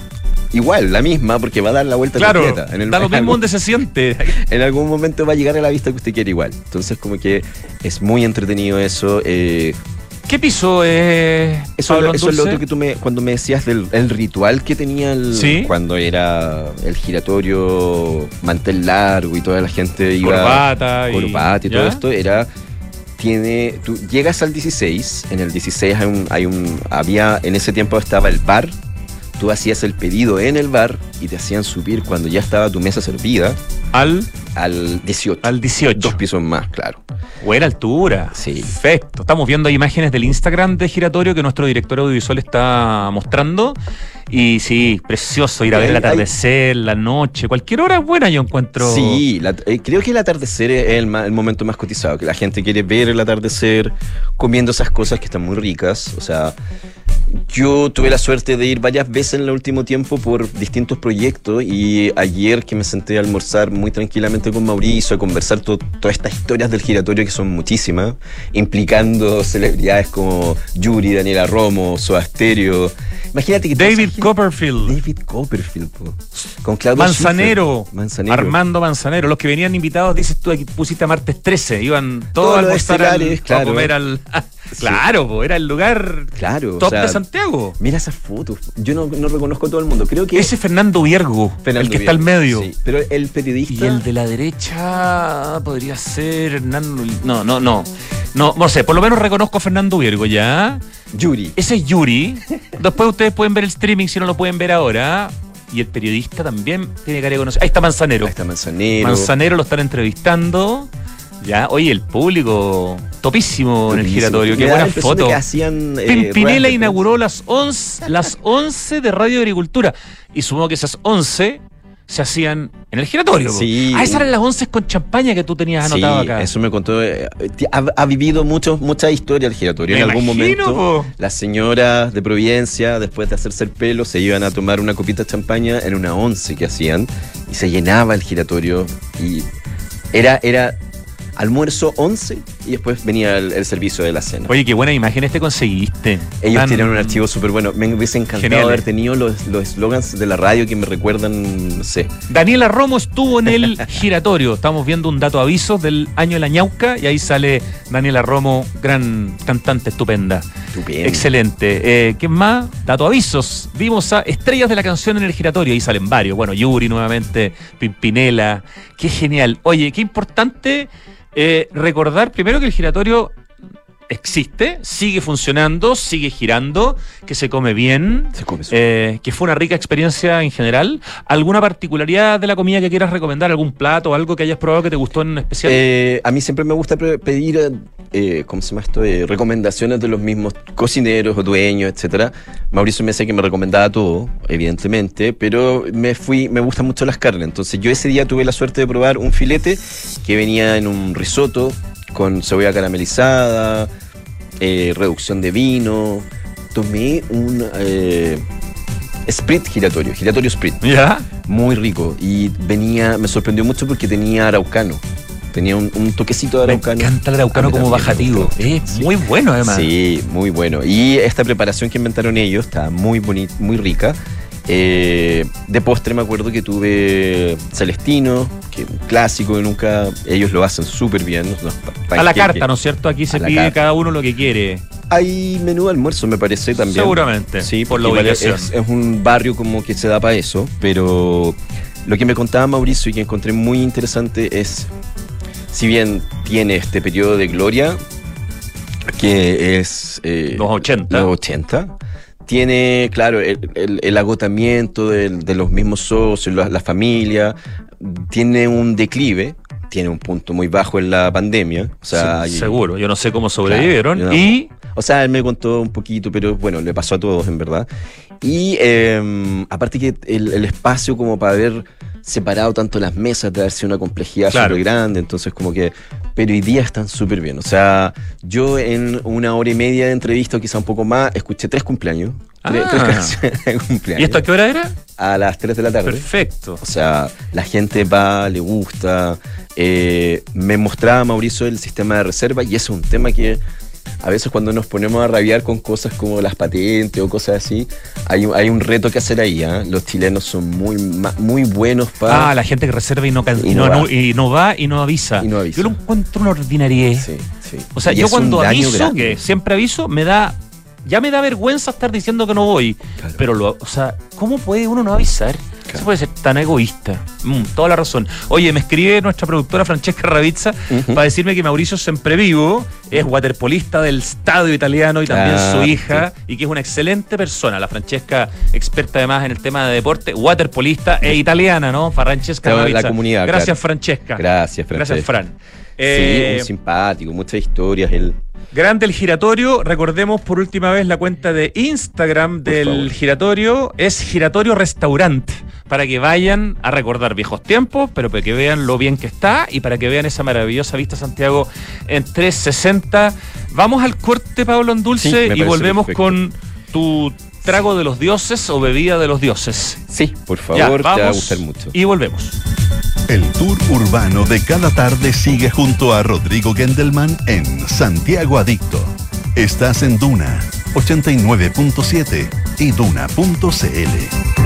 igual, la misma, porque va a dar la vuelta Claro, completa. da lo mismo donde se siente. En algún momento va a llegar a la vista que usted quiere igual. Entonces, como que es muy entretenido eso. ¿Qué piso es Eso Pablo es lo Dulce? otro que cuando me decías del el ritual que tenía ¿Sí? cuando era el giratorio, mantel largo y toda la gente iba Corbata y todo ¿ya? esto, tú llegas al 16, en el 16 había, en ese tiempo estaba el bar, tú hacías el pedido en el bar y te hacían subir cuando ya estaba tu mesa servida Al 18. Al 18. 2 pisos más, claro. Buena altura. Sí. Perfecto. Estamos viendo imágenes del Instagram de giratorio que nuestro director audiovisual está mostrando. Y sí, precioso ir a ver el atardecer, la noche. Cualquier hora es buena, yo encuentro. Sí, creo que el atardecer es el momento más cotizado, que la gente quiere ver el atardecer comiendo esas cosas que están muy ricas. O sea, yo tuve la suerte de ir varias veces en el último tiempo por distintos proyectos y ayer que me senté a almorzar muy tranquilamente con Mauricio, a conversar todas estas historias del giratorio que son muchísimas, implicando celebridades como Yuri, Daniela Romo, Soda Stereo. Imagínate que David Copperfield, po. Con Claudio Manzanero, Manzanero, Armando Manzanero. Los que venían invitados, dices tú, aquí pusiste a martes 13. Iban todos a almorzar claro. a comer al... Claro, po, era el lugar top de Santiago. Mira esas fotos. Yo no reconozco a todo el mundo. Creo que ese es Fernando Viergo, el que está al medio. Sí, pero el periodista... Y el de la derecha podría ser Hernando... No sé, por lo menos reconozco a Fernando Viergo, ¿ya? Yuri. Ese es Yuri. Después ustedes pueden ver el streaming si no lo pueden ver ahora. Y el periodista también tiene cara de conocer. Ahí está Manzanero. Manzanero lo están entrevistando. Ya, oye, el público topísimo en el giratorio. Qué buena foto. Pimpinela inauguró las 11 de Radio Agricultura. Y supongo que esas 11 se hacían en el giratorio. Sí. Esas eran las 11 con champaña que tú tenías anotado acá. Eso me contó. Ha vivido mucha historia el giratorio. En algún momento, las señoras de Providencia, después de hacerse el pelo, se iban a tomar una copita de champaña en una 11 que hacían. Y se llenaba el giratorio. Y era almuerzo 11 y después venía el servicio de la cena. Oye, qué buenas imágenes te conseguiste. Ellos tienen un archivo súper bueno. Me hubiese encantado haber tenido los eslogans de la radio que me recuerdan, no sé. Daniela Romo estuvo en el giratorio. Estamos viendo un dato aviso del año de la ñauca y ahí sale Daniela Romo, gran cantante, estupenda. Excelente. ¿Qué más? Dato avisos. Vimos a estrellas de la canción en el giratorio. Ahí salen varios. Bueno, Yuri nuevamente, Pimpinela. Qué genial. Oye, qué importante... recordar primero que el giratorio existe, sigue funcionando, sigue girando, que se come bien, que fue una rica experiencia en general. ¿Alguna particularidad de la comida que quieras recomendar? ¿Algún plato o algo que hayas probado que te gustó en especial? A mí siempre me gusta pedir ¿cómo se llama esto? Recomendaciones de los mismos cocineros o dueños, etcétera. Mauricio me decía que me recomendaba todo, evidentemente, pero me gustan mucho las carnes. Entonces yo ese día tuve la suerte de probar un filete que venía en un risotto con cebolla caramelizada, reducción de vino. Tomé un giratorio Sprit. ¿Ya? Muy rico. Y me sorprendió mucho porque tenía araucano. Tenía un toquecito de araucano. Me encanta el araucano como bajativo. Muy bueno, además. Sí, muy bueno. Y esta preparación que inventaron ellos está muy bonita, muy rica. De postre me acuerdo que tuve Celestino, que es un clásico que ellos lo hacen súper bien. A la carta, ¿no es cierto? Aquí se pide cada uno lo que quiere. Hay menú de almuerzo, me parece, también. Seguramente, sí, por la ubicación. Es un barrio como que se da para eso, pero lo que me contaba Mauricio y que encontré muy interesante es, si bien tiene este periodo de gloria, que es... los 80. Tiene, claro, el agotamiento de los mismos socios, la familia. Tiene un declive, tiene un punto muy bajo en la pandemia. O sea, sí, seguro, yo no sé cómo sobrevivieron. Claro, o sea, él me contó un poquito, pero bueno, le pasó a todos, en verdad. Y aparte que el espacio como para haber separado tanto las mesas, de haber sido una complejidad súper grande, entonces como que... Pero hoy día están súper bien. O sea, yo en 1 hora y media de entrevista, o quizá un poco más, escuché 3 cumpleaños. 3 canciones de cumpleaños. ¿Y esto a qué hora era? A las 3 de la tarde. Perfecto. O sea, la gente va, le gusta. Me mostraba Mauricio el sistema de reserva y ese es un tema que a veces cuando nos ponemos a rabiar con cosas como las patentes o cosas así, hay un reto que hacer ahí, ¿eh? Los chilenos son muy buenos para... la gente que reserva y no va y no avisa. Yo lo encuentro una ordinariedad. Sí. O sea, yo cuando aviso, que siempre aviso, ya me da vergüenza estar diciendo que no voy. Claro. Pero, ¿cómo puede uno no avisar? Claro. Se puede ser tan egoísta. Toda la razón. Oye, me escribe nuestra productora Francesca Ravizza para decirme que Mauricio Semprevivo es waterpolista del Stadio Italiano y también su hija, y que es una excelente persona. La Francesca, experta además en el tema de deporte, waterpolista e italiana, ¿no? Francesca Ravizza. La comunidad. Gracias, claro. Francesca. Gracias, Fran. Sí, muy simpático, muchas historias. Grande el giratorio. Recordemos por última vez la cuenta de Instagram del giratorio. Es Giratorio Restaurant. Para que vayan a recordar viejos tiempos, pero para que vean lo bien que está y para que vean esa maravillosa vista Santiago en 360. Vamos al corte, Pablo Andulce, y volvemos con tu trago de los dioses o bebida de los dioses. Sí, por favor, te va a gustar mucho. Y volvemos. El tour urbano de cada tarde sigue junto a Rodrigo Gendelman en Santiago Adicto. Estás en Duna 89.7 y Duna.cl.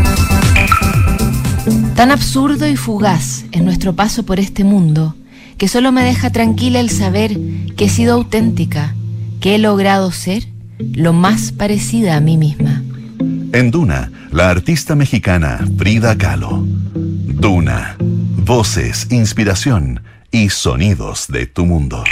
Tan absurdo y fugaz es nuestro paso por este mundo, que solo me deja tranquila el saber que he sido auténtica, que he logrado ser lo más parecida a mí misma. En Duna, la artista mexicana Frida Kahlo. Duna, voces, inspiración y sonidos de tu mundo.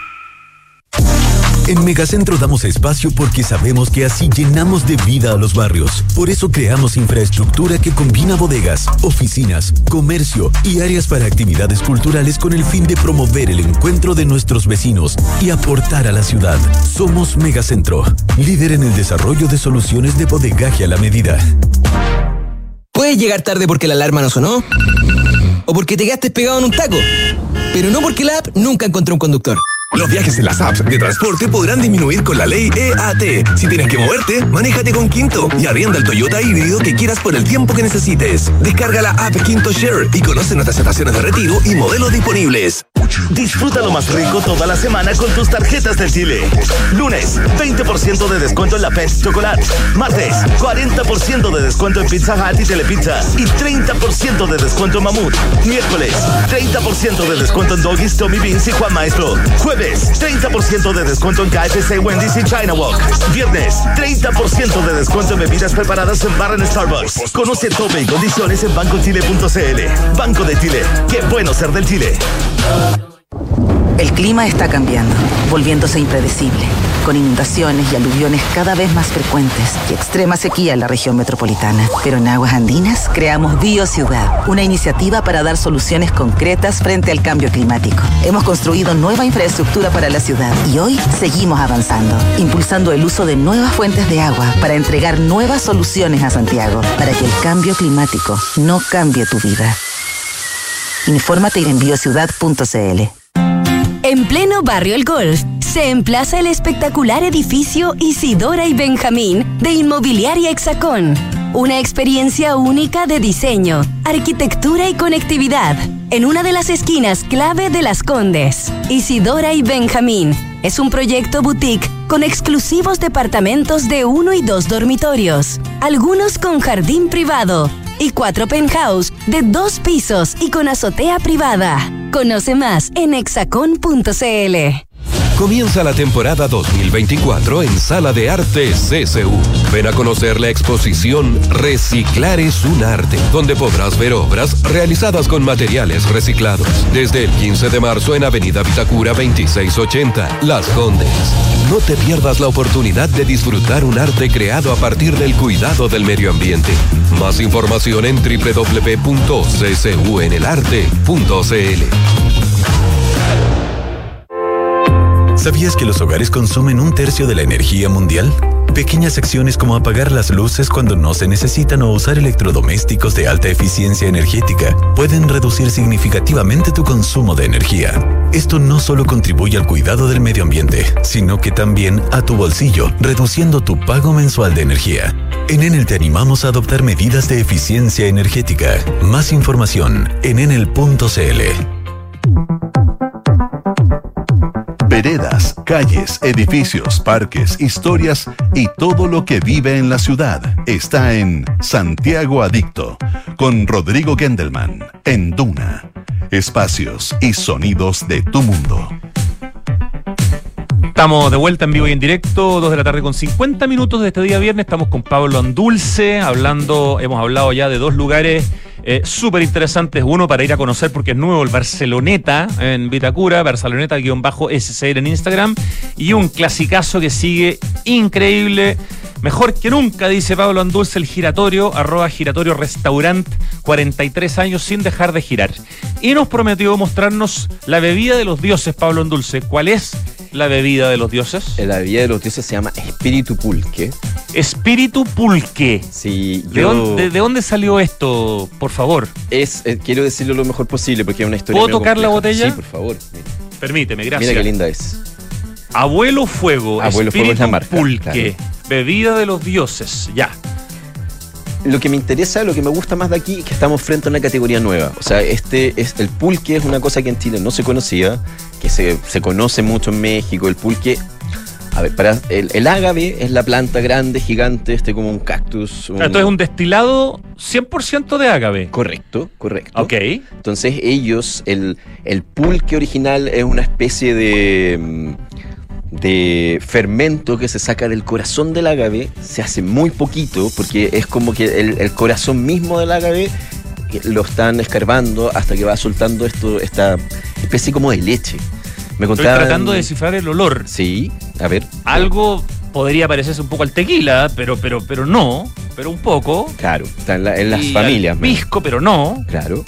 En Megacentro damos espacio porque sabemos que así llenamos de vida a los barrios. Por eso creamos infraestructura que combina bodegas, oficinas, comercio y áreas para actividades culturales con el fin de promover el encuentro de nuestros vecinos y aportar a la ciudad. Somos Megacentro, líder en el desarrollo de soluciones de bodegaje a la medida. Puedes llegar tarde porque la alarma no sonó o porque te quedaste pegado en un taco, pero no porque la app nunca encontró un conductor. Los viajes en las apps de transporte podrán disminuir con la ley EAT. Si tienes que moverte, manéjate con Quinto y arrienda el Toyota híbrido que quieras por el tiempo que necesites. Descarga la app Quinto Share y conoce nuestras estaciones de retiro y modelos disponibles. Disfruta lo más rico toda la semana con tus tarjetas del Chile. Lunes, 20% de descuento en la Pets Chocolate. Martes, 40% de descuento en Pizza Hut y Telepizza. Y 30% de descuento en Mamut. Miércoles, 30% de descuento en Doggies, Tommy Beans y Juan Maestro. Jueves, 30% de descuento en KFC, Wendy's y China Walk. Viernes, 30% de descuento en bebidas preparadas en bar en Starbucks. Conoce tope y condiciones en bancochile.cl. Banco de Chile. Qué bueno ser del Chile. El clima está cambiando, volviéndose impredecible, con inundaciones y aluviones cada vez más frecuentes y extrema sequía en la región metropolitana. Pero en Aguas Andinas creamos BioCiudad, una iniciativa para dar soluciones concretas frente al cambio climático. Hemos construido nueva infraestructura para la ciudad y hoy seguimos avanzando, impulsando el uso de nuevas fuentes de agua para entregar nuevas soluciones a Santiago, para que el cambio climático no cambie tu vida. Infórmate en biociudad.cl. En pleno barrio El Golf, se emplaza el espectacular edificio Isidora y Benjamín de Inmobiliaria Hexacón. Una experiencia única de diseño, arquitectura y conectividad, en una de las esquinas clave de Las Condes. Isidora y Benjamín es un proyecto boutique con exclusivos departamentos de 1 y 2 dormitorios, algunos con jardín privado, y 4 penthouse de 2 pisos y con azotea privada. Conoce más en hexacon.cl. Comienza la temporada 2024 en Sala de Arte CCU. Ven a conocer la exposición Reciclar es un arte, donde podrás ver obras realizadas con materiales reciclados. Desde el 15 de marzo en Avenida Vitacura 2680, Las Condes. No te pierdas la oportunidad de disfrutar un arte creado a partir del cuidado del medio ambiente. Más información en www.ccunelarte.cl. ¿Sabías que los hogares consumen 1/3 de la energía mundial? Pequeñas acciones como apagar las luces cuando no se necesitan o usar electrodomésticos de alta eficiencia energética pueden reducir significativamente tu consumo de energía. Esto no solo contribuye al cuidado del medio ambiente, sino que también a tu bolsillo, reduciendo tu pago mensual de energía. En Enel te animamos a adoptar medidas de eficiencia energética. Más información en enel.cl. Veredas, calles, edificios, parques, historias y todo lo que vive en la ciudad está en Santiago Adicto, con Rodrigo Gendelman, en Duna. Espacios y sonidos de tu mundo. Estamos de vuelta en vivo y en directo, 2 de la tarde con 50 minutos de este día viernes. Estamos con Pablo Andulce, hemos hablado ya de 2 lugares súper interesantes. Uno para ir a conocer porque es nuevo, el Barceloneta en Vitacura, Barceloneta_SCR en Instagram. Y un clasicazo que sigue increíble, mejor que nunca, dice Pablo Andulce, el giratorio, @giratorio restaurant, 43 años sin dejar de girar. Y nos prometió mostrarnos la bebida de los dioses, Pablo Andulce. ¿Cuál es la bebida de los dioses? La bebida de los dioses se llama Espíritu Pulque. Espíritu Pulque. Sí, ¿De dónde salió esto, por favor? Quiero decirlo lo mejor posible porque es una historia. ¿Puedo tocar la botella? Sí, por favor. Mira. Permíteme, gracias. Mira qué linda es. Abuelo Fuego, Espíritu es la marca, Pulque, claro. Bebida de los dioses, ya. Lo que me interesa, lo que me gusta más de aquí es que estamos frente a una categoría nueva. O sea, el pulque es una cosa que en Chile no se conocía, que se conoce mucho en México. El pulque, a ver, el ágave es la planta grande, gigante, como un cactus. Entonces es un destilado 100% de ágave. Correcto. Ok. Entonces ellos, el pulque original es una especie de fermento que se saca del corazón del ágave, se hace muy poquito porque es como que el corazón mismo del ágave lo están escarbando hasta que va soltando esta especie como de leche. Estoy tratando de descifrar el olor. Sí, a ver. Algo podría parecerse un poco al tequila, pero no, pero un poco. Claro, está en las familias. Pisco, pero no. Claro.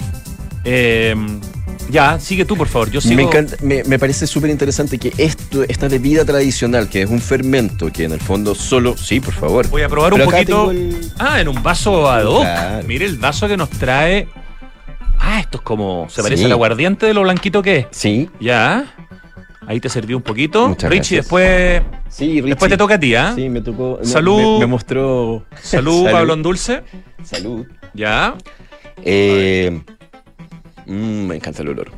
Ya, sigue tú, por favor. Yo sigo. Me parece súper interesante que esta bebida tradicional, que es un fermento, que en el fondo solo... Sí, por favor. Voy a probar un poquito. En un vaso ad hoc. Claro. Mire el vaso que nos trae. Esto es como... Se parece al aguardiente de lo blanquito que es. Sí. Ya. Ahí te serví un poquito. Muchas Richie, gracias. después... Sí, Richie. Después te toca a ti, Sí, me tocó... Salud. Me mostró... Salud, Pablo Andulce. Salud. Ya. Me encanta el olor.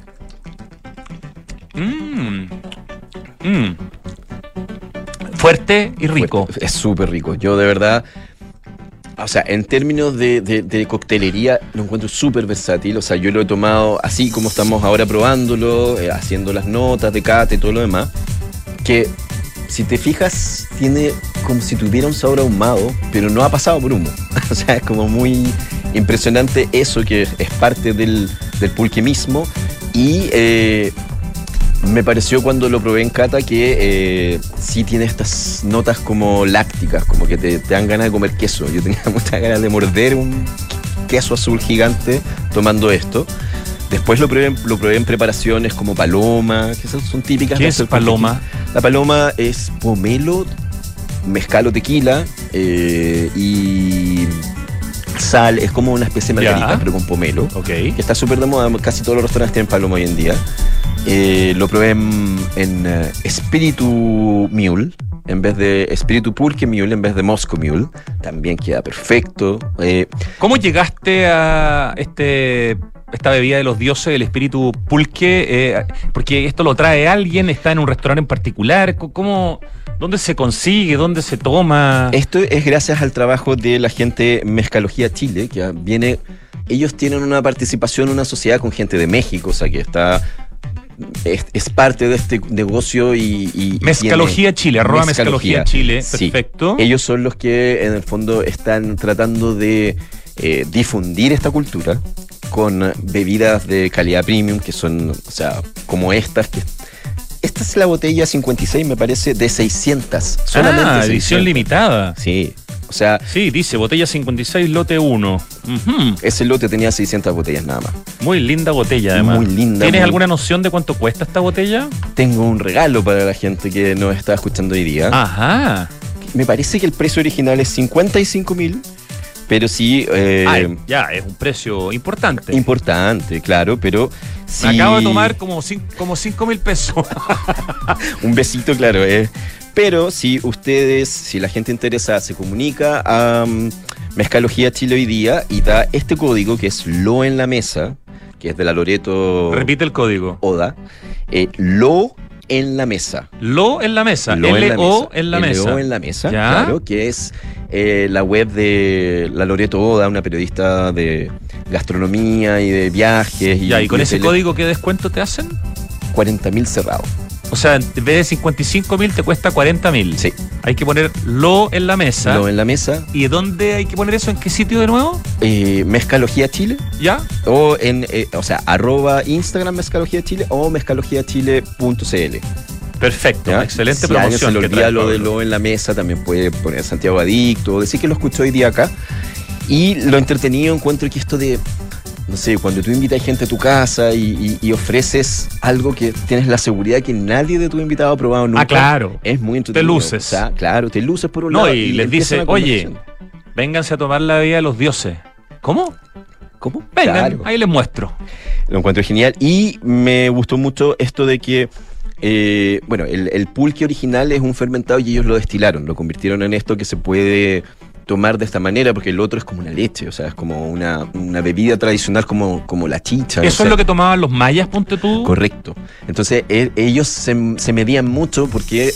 Fuerte y rico. Es súper rico. Yo de verdad, o sea, en términos de coctelería lo encuentro súper versátil. O sea, yo lo he tomado así como estamos ahora probándolo, haciendo las notas de cata y todo lo demás. Que si te fijas, tiene como si tuviera un sabor ahumado, pero no ha pasado por humo. O sea, es como muy impresionante eso que es parte del pulque mismo. Y me pareció cuando lo probé en cata que sí tiene estas notas como lácticas, como que te dan ganas de comer queso. Yo tenía muchas ganas de morder un queso azul gigante tomando esto. Después lo probé en preparaciones como paloma, que son típicas. ¿Qué es paloma? La paloma es pomelo, mezcal o tequila y sal. Es como una especie de margarita, pero con pomelo. Ok. Que está súper de moda. Casi todos los restaurantes tienen paloma hoy en día. Lo probé en Espíritu Mule, en vez de Espíritu Pulque Mule, en vez de Moscow Mule. También queda perfecto. ¿Cómo llegaste a esta bebida de los dioses, el Espíritu Pulque? Porque esto lo trae alguien, está en un restaurante en particular. ¿Dónde se consigue? ¿Dónde se toma? Esto es gracias al trabajo de la gente Mezcalogía Chile, que viene... Ellos tienen una participación en una sociedad con gente de México, o sea que es parte de este negocio y Mezcalogía Chile, @Mezcalogía Chile, perfecto. Sí. Ellos son los que en el fondo están tratando de difundir esta cultura con bebidas de calidad premium, que son, o sea, como estas que... Esta es la botella 56, me parece, de 600. Solamente 600. Edición limitada. Sí. O sea... Sí, dice botella 56, lote 1. Uh-huh. Ese lote tenía 600 botellas nada más. Muy linda botella, además. Muy linda. ¿Tienes alguna noción de cuánto cuesta esta botella? Tengo un regalo para la gente que nos está escuchando hoy día. Ajá. Me parece que el precio original es 55.000, pero sí... ya, es un precio importante. Importante, claro, pero... Sí, me acabo de tomar como 5.000 pesos. Un besito, claro. Pero si la gente interesada se comunica a Mezcalogía Chile hoy día y da este código que es LO en la mesa, que es de la Loreto... Repite el código. Oda. LO en la mesa. Lo en la mesa. L-O en la mesa. L-O en la mesa, ¿Ya? claro, que es la web de la Loreto Oda, una periodista de gastronomía y de viajes. ¿Y con ese código qué descuento te hacen? 40.000 cerrado. O sea, en vez de 55.000 te cuesta 40.000. Sí. Hay que poner lo en la mesa. Lo en la mesa. ¿Y dónde hay que poner eso? ¿En qué sitio de nuevo? Mezcalogía Chile. ¿Ya? O @ Instagram Mezcalogía Chile o mezcalogiachile.cl. Perfecto, ¿Ya? excelente si promoción. Si alguien se le que olvida trae lo de Pablo. lo en la mesa, también puede poner Santiago Adicto o decir que lo escuchó hoy día acá. Y lo entretenido encuentro que esto de, no sé, cuando tú invitas gente a tu casa y ofreces algo que tienes la seguridad que nadie de tus invitados ha probado nunca. Ah, claro. Es muy entretenido. Te luces. O sea, claro, te luces por un No, lado. y les empieza dice, una oye, conversación. vénganse a tomar la vida de los dioses. ¿Cómo? ¿Cómo? Vengan, Claro. ahí les muestro. Lo encuentro genial. Y me gustó mucho esto de que, el pulque original es un fermentado y ellos lo destilaron, lo convirtieron en esto que se puede tomar de esta manera, porque el otro es como una leche, o sea, es como una bebida tradicional como la chicha. Eso es lo que tomaban los mayas, ponte tú. Correcto. Entonces, ellos se medían mucho porque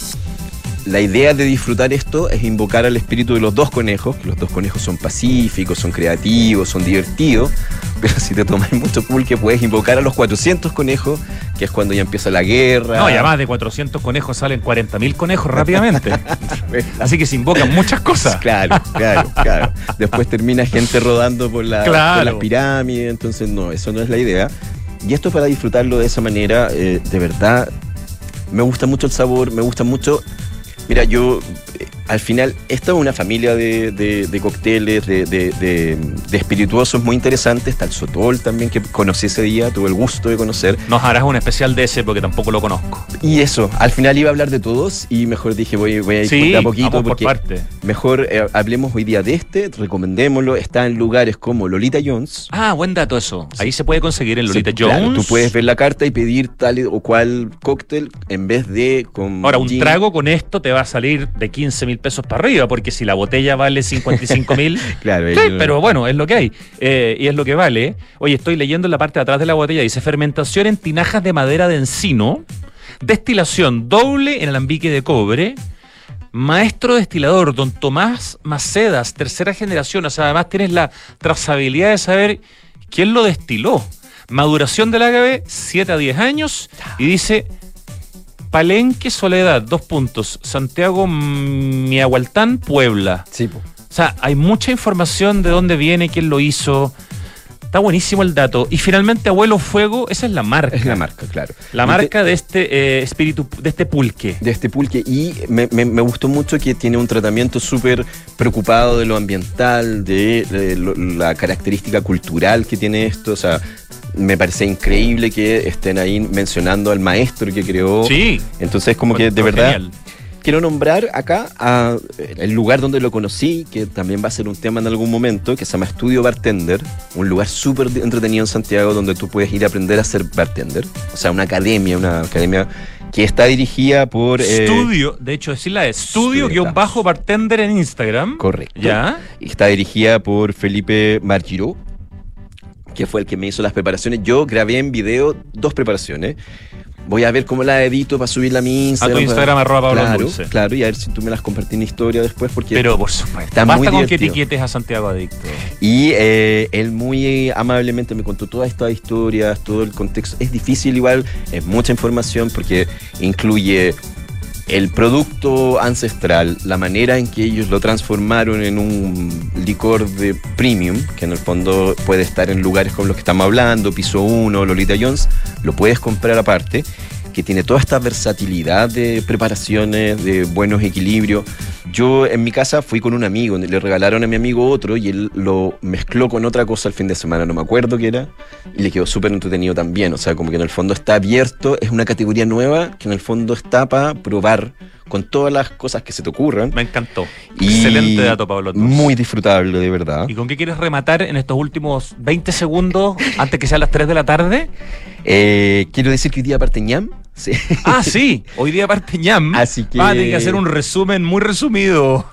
la idea de disfrutar esto es invocar al espíritu de los dos conejos, que los dos conejos son pacíficos, son creativos, son divertidos, pero si te tomas mucho pulque puedes invocar a los 400 conejos, que es cuando ya empieza la guerra. No, ya más de 400 conejos salen 40.000 conejos rápidamente. Así que se invocan muchas cosas. Claro. Después termina gente rodando por las pirámides, entonces no, eso no es la idea. Y esto para disfrutarlo de esa manera, de verdad, me gusta mucho el sabor, me gusta mucho. Mira, yo al final, esta es una familia de cócteles, de espirituosos muy interesantes. Está el Sotol también, que conocí ese día, tuve el gusto de conocer. Nos harás un especial de ese porque tampoco lo conozco. Y eso, al final iba a hablar de todos y mejor dije voy a ir de a poquito, vamos porque por parte. mejor hablemos hoy día de recomendémoslo. Está en lugares como Lolita Jones. Ah, buen dato eso. Ahí se puede conseguir en Lolita Sí, Jones. claro, tú puedes ver la carta y pedir tal o cual cóctel en vez de con Ahora, un gin. trago con esto te va a salir de 15.000 pesos para arriba, porque si la botella vale 55.000, Claro, sí, pero bueno, es lo que hay. Y es lo que vale. Oye, estoy leyendo en la parte de atrás de la botella, dice fermentación en tinajas de madera de encino, destilación doble en alambique de cobre, maestro destilador, don Tomás Macedas, tercera generación. O sea, además tienes la trazabilidad de saber quién lo destiló. Maduración del agave, 7 a 10 años, y dice Palenque, Soledad, 2 puntos. Santiago, Miahualtán, Puebla. Sí, po. O sea, hay mucha información de dónde viene, quién lo hizo. Está buenísimo el dato. Y finalmente, Abuelo Fuego, esa es la marca. Es la marca, claro. La marca de este espíritu, de este pulque. De este pulque. Y me gustó mucho que tiene un tratamiento súper preocupado de lo ambiental, de la característica cultural que tiene esto. O sea, me parece increíble que estén ahí mencionando al maestro que creó. Sí. Entonces, como que de Fue verdad genial. quiero nombrar acá el lugar donde lo conocí, que también va a ser un tema en algún momento, que se llama Estudio Bartender, un lugar súper entretenido en Santiago donde tú puedes ir a aprender a ser bartender. O sea, una academia que está dirigida por... Estudio, de hecho, decirla es estudio-bartender en Instagram. Correcto. ¿Ya? Está dirigida por Felipe Margiró, que fue el que me hizo las preparaciones. Yo grabé en video 2 preparaciones. Voy a ver cómo las edito para subirla a mi Instagram. A tu Instagram, @PabloDulce. Claro, y a ver si tú me las compartís en historia después, porque Pero por supuesto. está Basta muy con que divertido. etiquetes a Santiago Adicto. Y él muy amablemente me contó todas estas historias, todo el contexto. Es difícil igual, es mucha información porque incluye el producto ancestral, la manera en que ellos lo transformaron en un licor de premium, que en el fondo puede estar en lugares como los que estamos hablando, Piso 1, Lolita Jones, lo puedes comprar aparte, que tiene toda esta versatilidad de preparaciones, de buenos equilibrios. Yo en mi casa fui con un amigo, le regalaron a mi amigo otro y él lo mezcló con otra cosa el fin de semana, no me acuerdo qué era, y le quedó súper entretenido también. O sea, como que en el fondo está abierto, es una categoría nueva que en el fondo está para probar con todas las cosas que se te ocurran. Me encantó. Y Excelente dato, Pablo. muy disfrutable, de verdad. ¿Y con qué quieres rematar en estos últimos 20 segundos antes que sean las 3 de la tarde? Quiero decir que hoy día parte ñam. Sí. Ah, sí, hoy día parte ñam. Así que... Tiene que hacer un resumen muy resumido.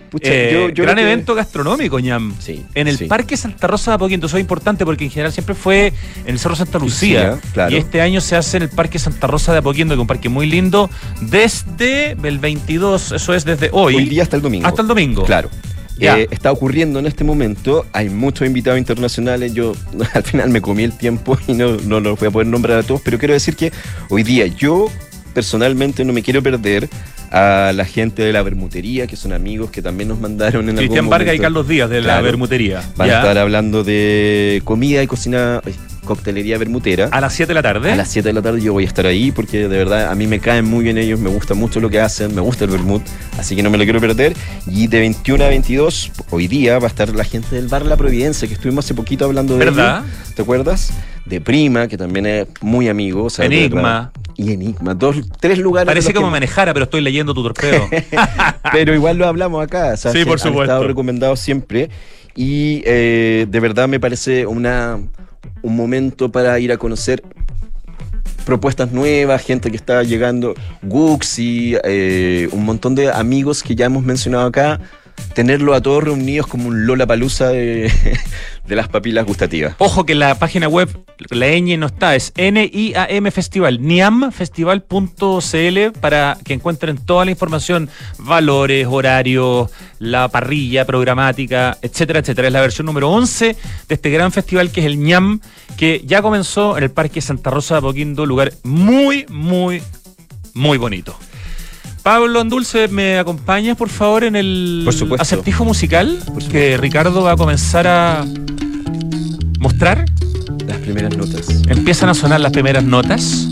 Pucha, yo gran evento gastronómico, ñam. Sí, en el sí. Parque Santa Rosa de Apoquindo. Eso es importante porque en general siempre fue en el Cerro Santa Lucía. Claro. Y este año se hace en el Parque Santa Rosa de Apoquindo, que es un parque muy lindo, desde el 22, eso es desde hoy. Hoy día hasta el domingo. Hasta el domingo. Claro. Ya. Está ocurriendo en este momento, hay muchos invitados internacionales, yo al final me comí el tiempo y no los voy a poder nombrar a todos, pero quiero decir que hoy día yo personalmente no me quiero perder a la gente de la Bermutería, que son amigos que también nos mandaron en algún Cristian momento. Vargas y Carlos Díaz de la Claro. Bermutería. Van Ya. a estar hablando de comida y cocina, coctelería bermutera. A las 7 de la tarde. A las 7 de la tarde yo voy a estar ahí porque de verdad a mí me caen muy bien ellos, me gusta mucho lo que hacen, me gusta el vermut, así que no me lo quiero perder. Y de 21 a 22, hoy día va a estar la gente del Bar La Providencia, que estuvimos hace poquito hablando de ¿Verdad? ellos, ¿te acuerdas? De Prima, que también es muy amigo. O sea, Enigma. Y Enigma, 3 lugares. Parece de los como manejara, pero estoy leyendo tu torpeo. Pero igual lo hablamos acá, o sea, Sí, por han supuesto. estado recomendados siempre. Y de verdad me parece un momento para ir a conocer propuestas nuevas, gente que está llegando, Guxi, un montón de amigos que ya hemos mencionado acá, tenerlo a todos reunidos como un Lollapalooza de las papilas gustativas. Ojo que la página web, la ñ no está, es NIAM Festival, niamfestival.cl, para que encuentren toda la información, valores, horarios, la parrilla programática, etcétera, etcétera. Es la versión número 11 de este gran festival que es el ñam, que ya comenzó en el Parque Santa Rosa de Apoquindo, lugar muy, muy, muy bonito. Pablo Andulce, ¿me acompañas por favor en el Por supuesto. acertijo musical que Ricardo va a comenzar a mostrar? Las primeras notas. Empiezan a sonar las primeras notas.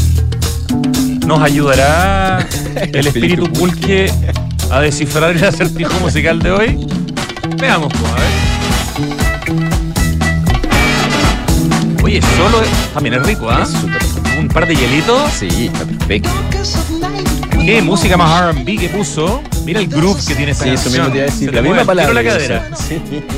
Nos ayudará el espíritu pulque a descifrar el acertijo musical de hoy. Veamos, pues, a ver. Oye, solo también es rico, ¿ah? Es súper rico. Un par de hielitos. Sí, está perfecto. Qué música más R&B que puso. Mira el groove que tiene esta Sí, eso canción. mismo te iba a decir. Se La le misma mueve al tiro palabra. la cadera. Sí.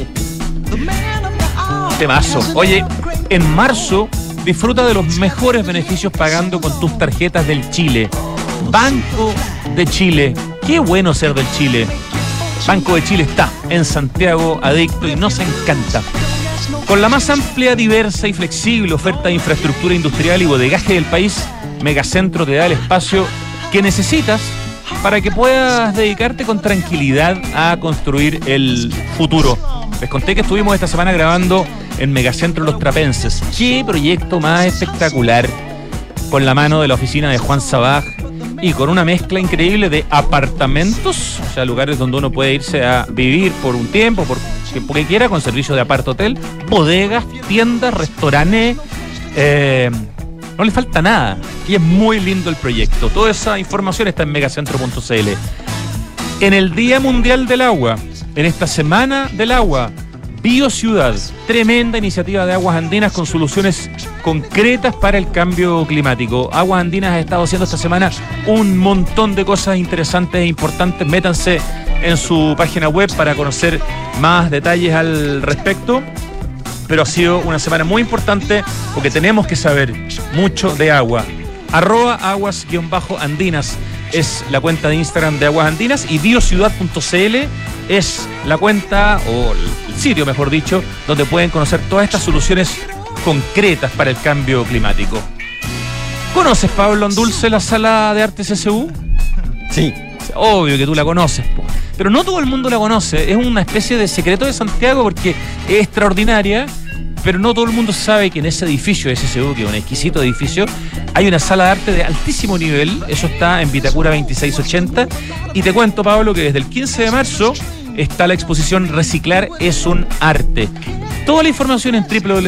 Temazo. Oye, en marzo disfruta de los mejores beneficios pagando con tus tarjetas del Chile. Banco de Chile. Qué bueno ser del Chile. Banco de Chile está en Santiago, adicto y nos encanta. Con la más amplia, diversa y flexible oferta de infraestructura industrial y bodegaje del país, Megacentro te da el espacio que necesitas para que puedas dedicarte con tranquilidad a construir el futuro. Les conté que estuvimos esta semana grabando en Megacentro Los Trapenses. ¡Qué proyecto más espectacular! Con la mano de la oficina de Juan Sabaj y con una mezcla increíble de apartamentos, o sea, lugares donde uno puede irse a vivir por un tiempo, porque quiera, con servicio de apart-hotel, bodegas, tiendas, restaurantes. No le falta nada. Y es muy lindo el proyecto. Toda esa información está en megacentro.cl. En el Día Mundial del Agua, en esta Semana del Agua, Biociudad, tremenda iniciativa de Aguas Andinas con soluciones concretas para el cambio climático. Aguas Andinas ha estado haciendo esta semana un montón de cosas interesantes e importantes. Métanse en su página web para conocer más detalles al respecto. Pero ha sido una semana muy importante porque tenemos que saber mucho de agua. @aguas_andinas es la cuenta de Instagram de Aguas Andinas y biociudad.cl es la cuenta, o el sitio mejor dicho, donde pueden conocer todas estas soluciones concretas para el cambio climático. ¿Conoces, Pablo Andulce, la sala de arte CCU? Sí. Obvio que tú la conoces, po. Pero no todo el mundo la conoce. Es una especie de secreto de Santiago porque es extraordinaria, pero no todo el mundo sabe que en ese edificio de CCU, que es un exquisito edificio, hay una sala de arte de altísimo nivel. Eso está en Vitacura 2680. Y te cuento, Pablo, que desde el 15 de marzo está la exposición Reciclar es un arte. Toda la información en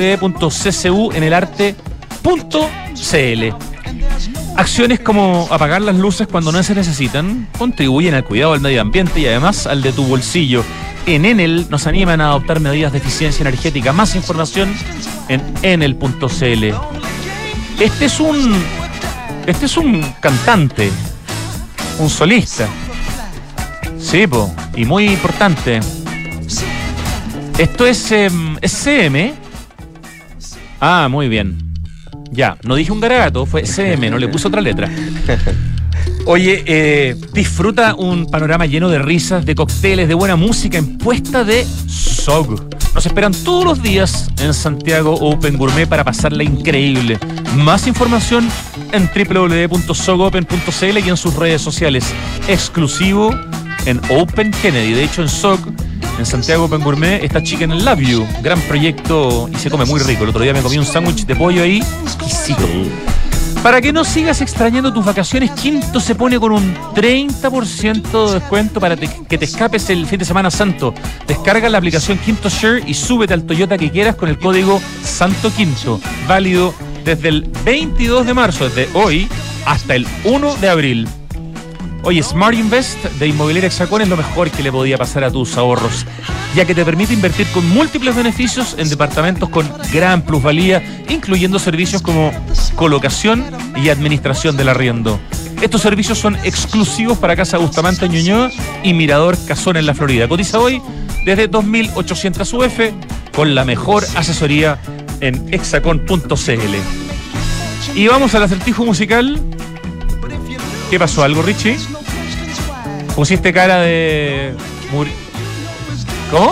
www.ccuenelarte.cl. Acciones como apagar las luces cuando no se necesitan contribuyen al cuidado del medio ambiente y además al de tu bolsillo. En Enel nos animan a adoptar medidas de eficiencia energética. Más información en enel.cl. Este es un cantante, un solista. Sí, po, y muy importante. Esto es CM. Ah, muy bien. Ya, no dije un garabato, fue CM, no le puse otra letra. Oye, disfruta un panorama lleno de risas, de cócteles, de buena música en Puesta de SOG. Nos esperan todos los días en Santiago Open Gourmet para pasarla increíble. Más información en www.sogopen.cl y en sus redes sociales. Exclusivo en Open Kennedy. De hecho, en SOG, en Santiago Open Gourmet, está Chicken and Love You. Gran proyecto y se come muy rico. El otro día me comí un sándwich de pollo ahí, exquisito. Para que no sigas extrañando tus vacaciones, Quinto se pone con un 30% de descuento para que te escapes el fin de semana santo. Descarga la aplicación Quinto Share y súbete al Toyota que quieras con el código Santo Quinto. Válido desde el 22 de marzo, desde hoy, hasta el 1 de abril. Oye, Smart Invest de Inmobiliaria Hexacón es lo mejor que le podía pasar a tus ahorros, ya que te permite invertir con múltiples beneficios en departamentos con gran plusvalía, incluyendo servicios como colocación y administración del arriendo. Estos servicios son exclusivos para Casa Bustamante en Ñuñoa y Mirador Casona en la Florida. Cotiza hoy desde 2.800 UF con la mejor asesoría en hexacon.cl. Y vamos al acertijo musical. ¿Qué pasó? ¿Algo, Richie? Pusiste cara de... ¿Cómo?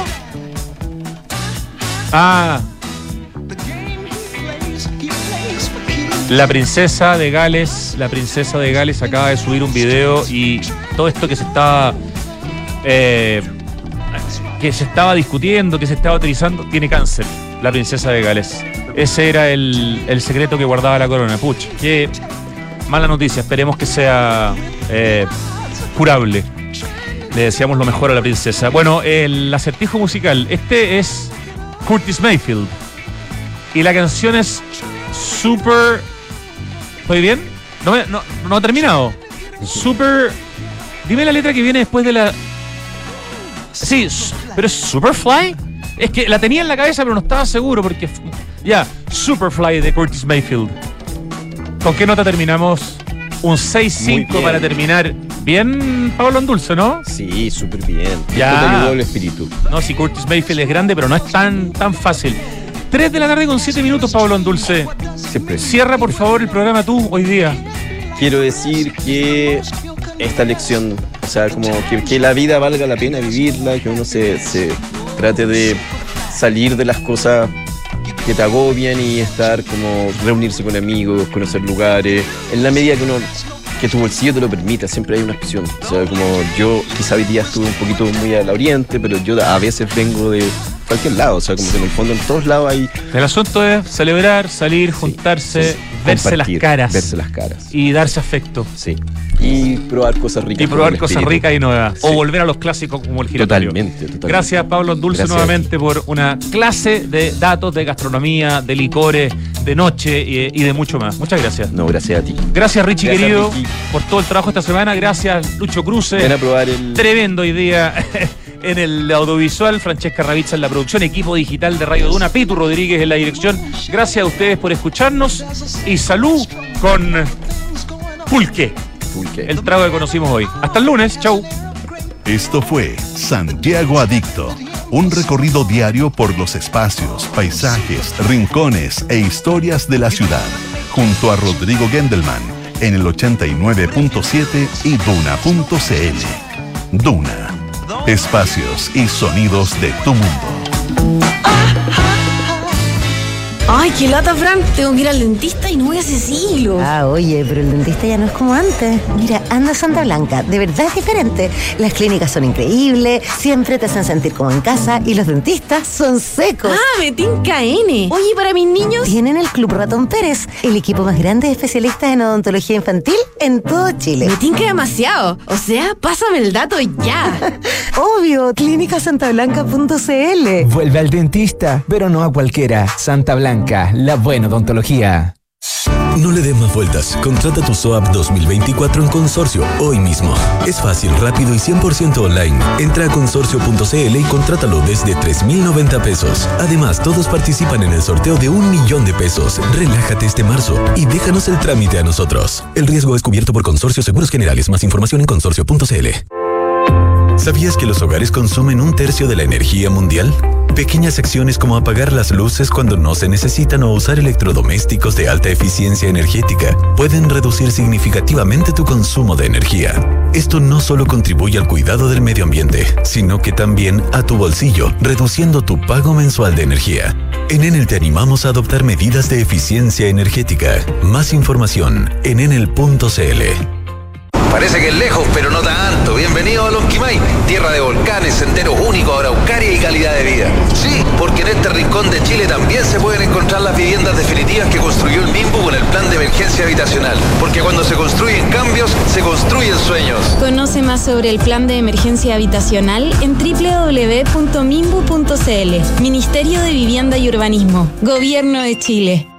Ah. La princesa de Gales acaba de subir un video y todo esto que se estaba discutiendo, que se estaba utilizando, tiene cáncer. La princesa de Gales. Ese era el secreto que guardaba la corona. Puch, qué mala noticia. Esperemos que sea curable. Le deseamos lo mejor a la princesa. Bueno, el acertijo musical. Este es Curtis Mayfield. Y la canción es Super... ¿Estoy bien? No ha terminado. Super... Dime la letra que viene después de la... Sí, pero es Superfly. Es que la tenía en la cabeza, pero no estaba seguro porque... Ya, Superfly de Curtis Mayfield. ¿Con qué nota terminamos? Un 6-5 para terminar. Bien, Pablo Andulce, ¿no? Sí, súper bien. Ya. Esto te ayudó el espíritu. No, si Curtis Mayfield es grande, pero no es tan fácil. 3 de la tarde con 7 minutos, Pablo Andulce. Siempre. Cierra, por favor, el programa tú hoy día. Quiero decir que esta lección, o sea, como que la vida valga la pena vivirla, que uno se trate de salir de las cosas que te agobian y estar como reunirse con amigos, conocer lugares, en la medida que tu bolsillo te lo permita, siempre hay una opción. O sea, como yo quizá hoy día estuve un poquito muy al oriente, pero yo a veces vengo de cualquier lado, o sea, como que en el fondo en todos lados hay... El asunto es celebrar, salir, juntarse, verse las caras. Y darse afecto. Sí. Y probar cosas ricas. Y probar cosas ricas y nuevas. Sí. O volver a los clásicos como el giratorio. Totalmente. Gracias, Pablo Andulce, nuevamente por una clase de datos de gastronomía, de licores, de noche y de mucho más. Muchas gracias. No, gracias a ti. Gracias, Richie, querido, Ricky, por todo el trabajo esta semana. Gracias, Lucho Cruce. Ven a probar el... Tremendo hoy día en el audiovisual. Francesca Ravizza en la producción. Equipo digital de Radio Duna. Pitu Rodríguez en la dirección. Gracias a ustedes por escucharnos. Y salud con Pulque. El trago que conocimos hoy. Hasta el lunes. Chau. Esto fue Santiago Adicto, un recorrido diario por los espacios, paisajes, rincones e historias de la ciudad, junto a Rodrigo Gendelman en el 89.7 y Duna.cl. Duna, espacios y sonidos de tu mundo. Ay, qué lata, Fran. Tengo que ir al dentista y no voy hace siglos. Ah, oye, pero el dentista ya no es como antes. Mira, anda a Santa Blanca. De verdad es diferente. Las clínicas son increíbles, siempre te hacen sentir como en casa y los dentistas son secos. Ah, me tinca N. Oye, para mis niños... Tienen el Club Ratón Pérez, el equipo más grande de especialistas en odontología infantil en todo Chile. Me tinca demasiado. O sea, pásame el dato ya. Obvio, clínicasantablanca.cl. Vuelve al dentista, pero no a cualquiera. Santa Blanca, la buena odontología. No le des más vueltas. Contrata tu SOAP 2024 en Consorcio hoy mismo. Es fácil, rápido y 100% online. Entra a consorcio.cl y contrátalo desde 3.090 pesos. Además, todos participan en el sorteo de 1 millón de pesos. Relájate este marzo y déjanos el trámite a nosotros. El riesgo es cubierto por Consorcio Seguros Generales. Más información en consorcio.cl. ¿Sabías que los hogares consumen un tercio de la energía mundial? Pequeñas acciones como apagar las luces cuando no se necesitan o usar electrodomésticos de alta eficiencia energética pueden reducir significativamente tu consumo de energía. Esto no solo contribuye al cuidado del medio ambiente, sino que también a tu bolsillo, reduciendo tu pago mensual de energía. En Enel te animamos a adoptar medidas de eficiencia energética. Más información en enel.cl. Parece que es lejos, pero no tanto. Bienvenido a Lonquimay, tierra de volcanes, senderos únicos, araucaria y calidad de vida. Sí, porque en este rincón de Chile también se pueden encontrar las viviendas definitivas que construyó el MIMBU con el plan de emergencia habitacional. Porque cuando se construyen cambios, se construyen sueños. Conoce más sobre el plan de emergencia habitacional en www.mimbu.cl. Ministerio de Vivienda y Urbanismo. Gobierno de Chile.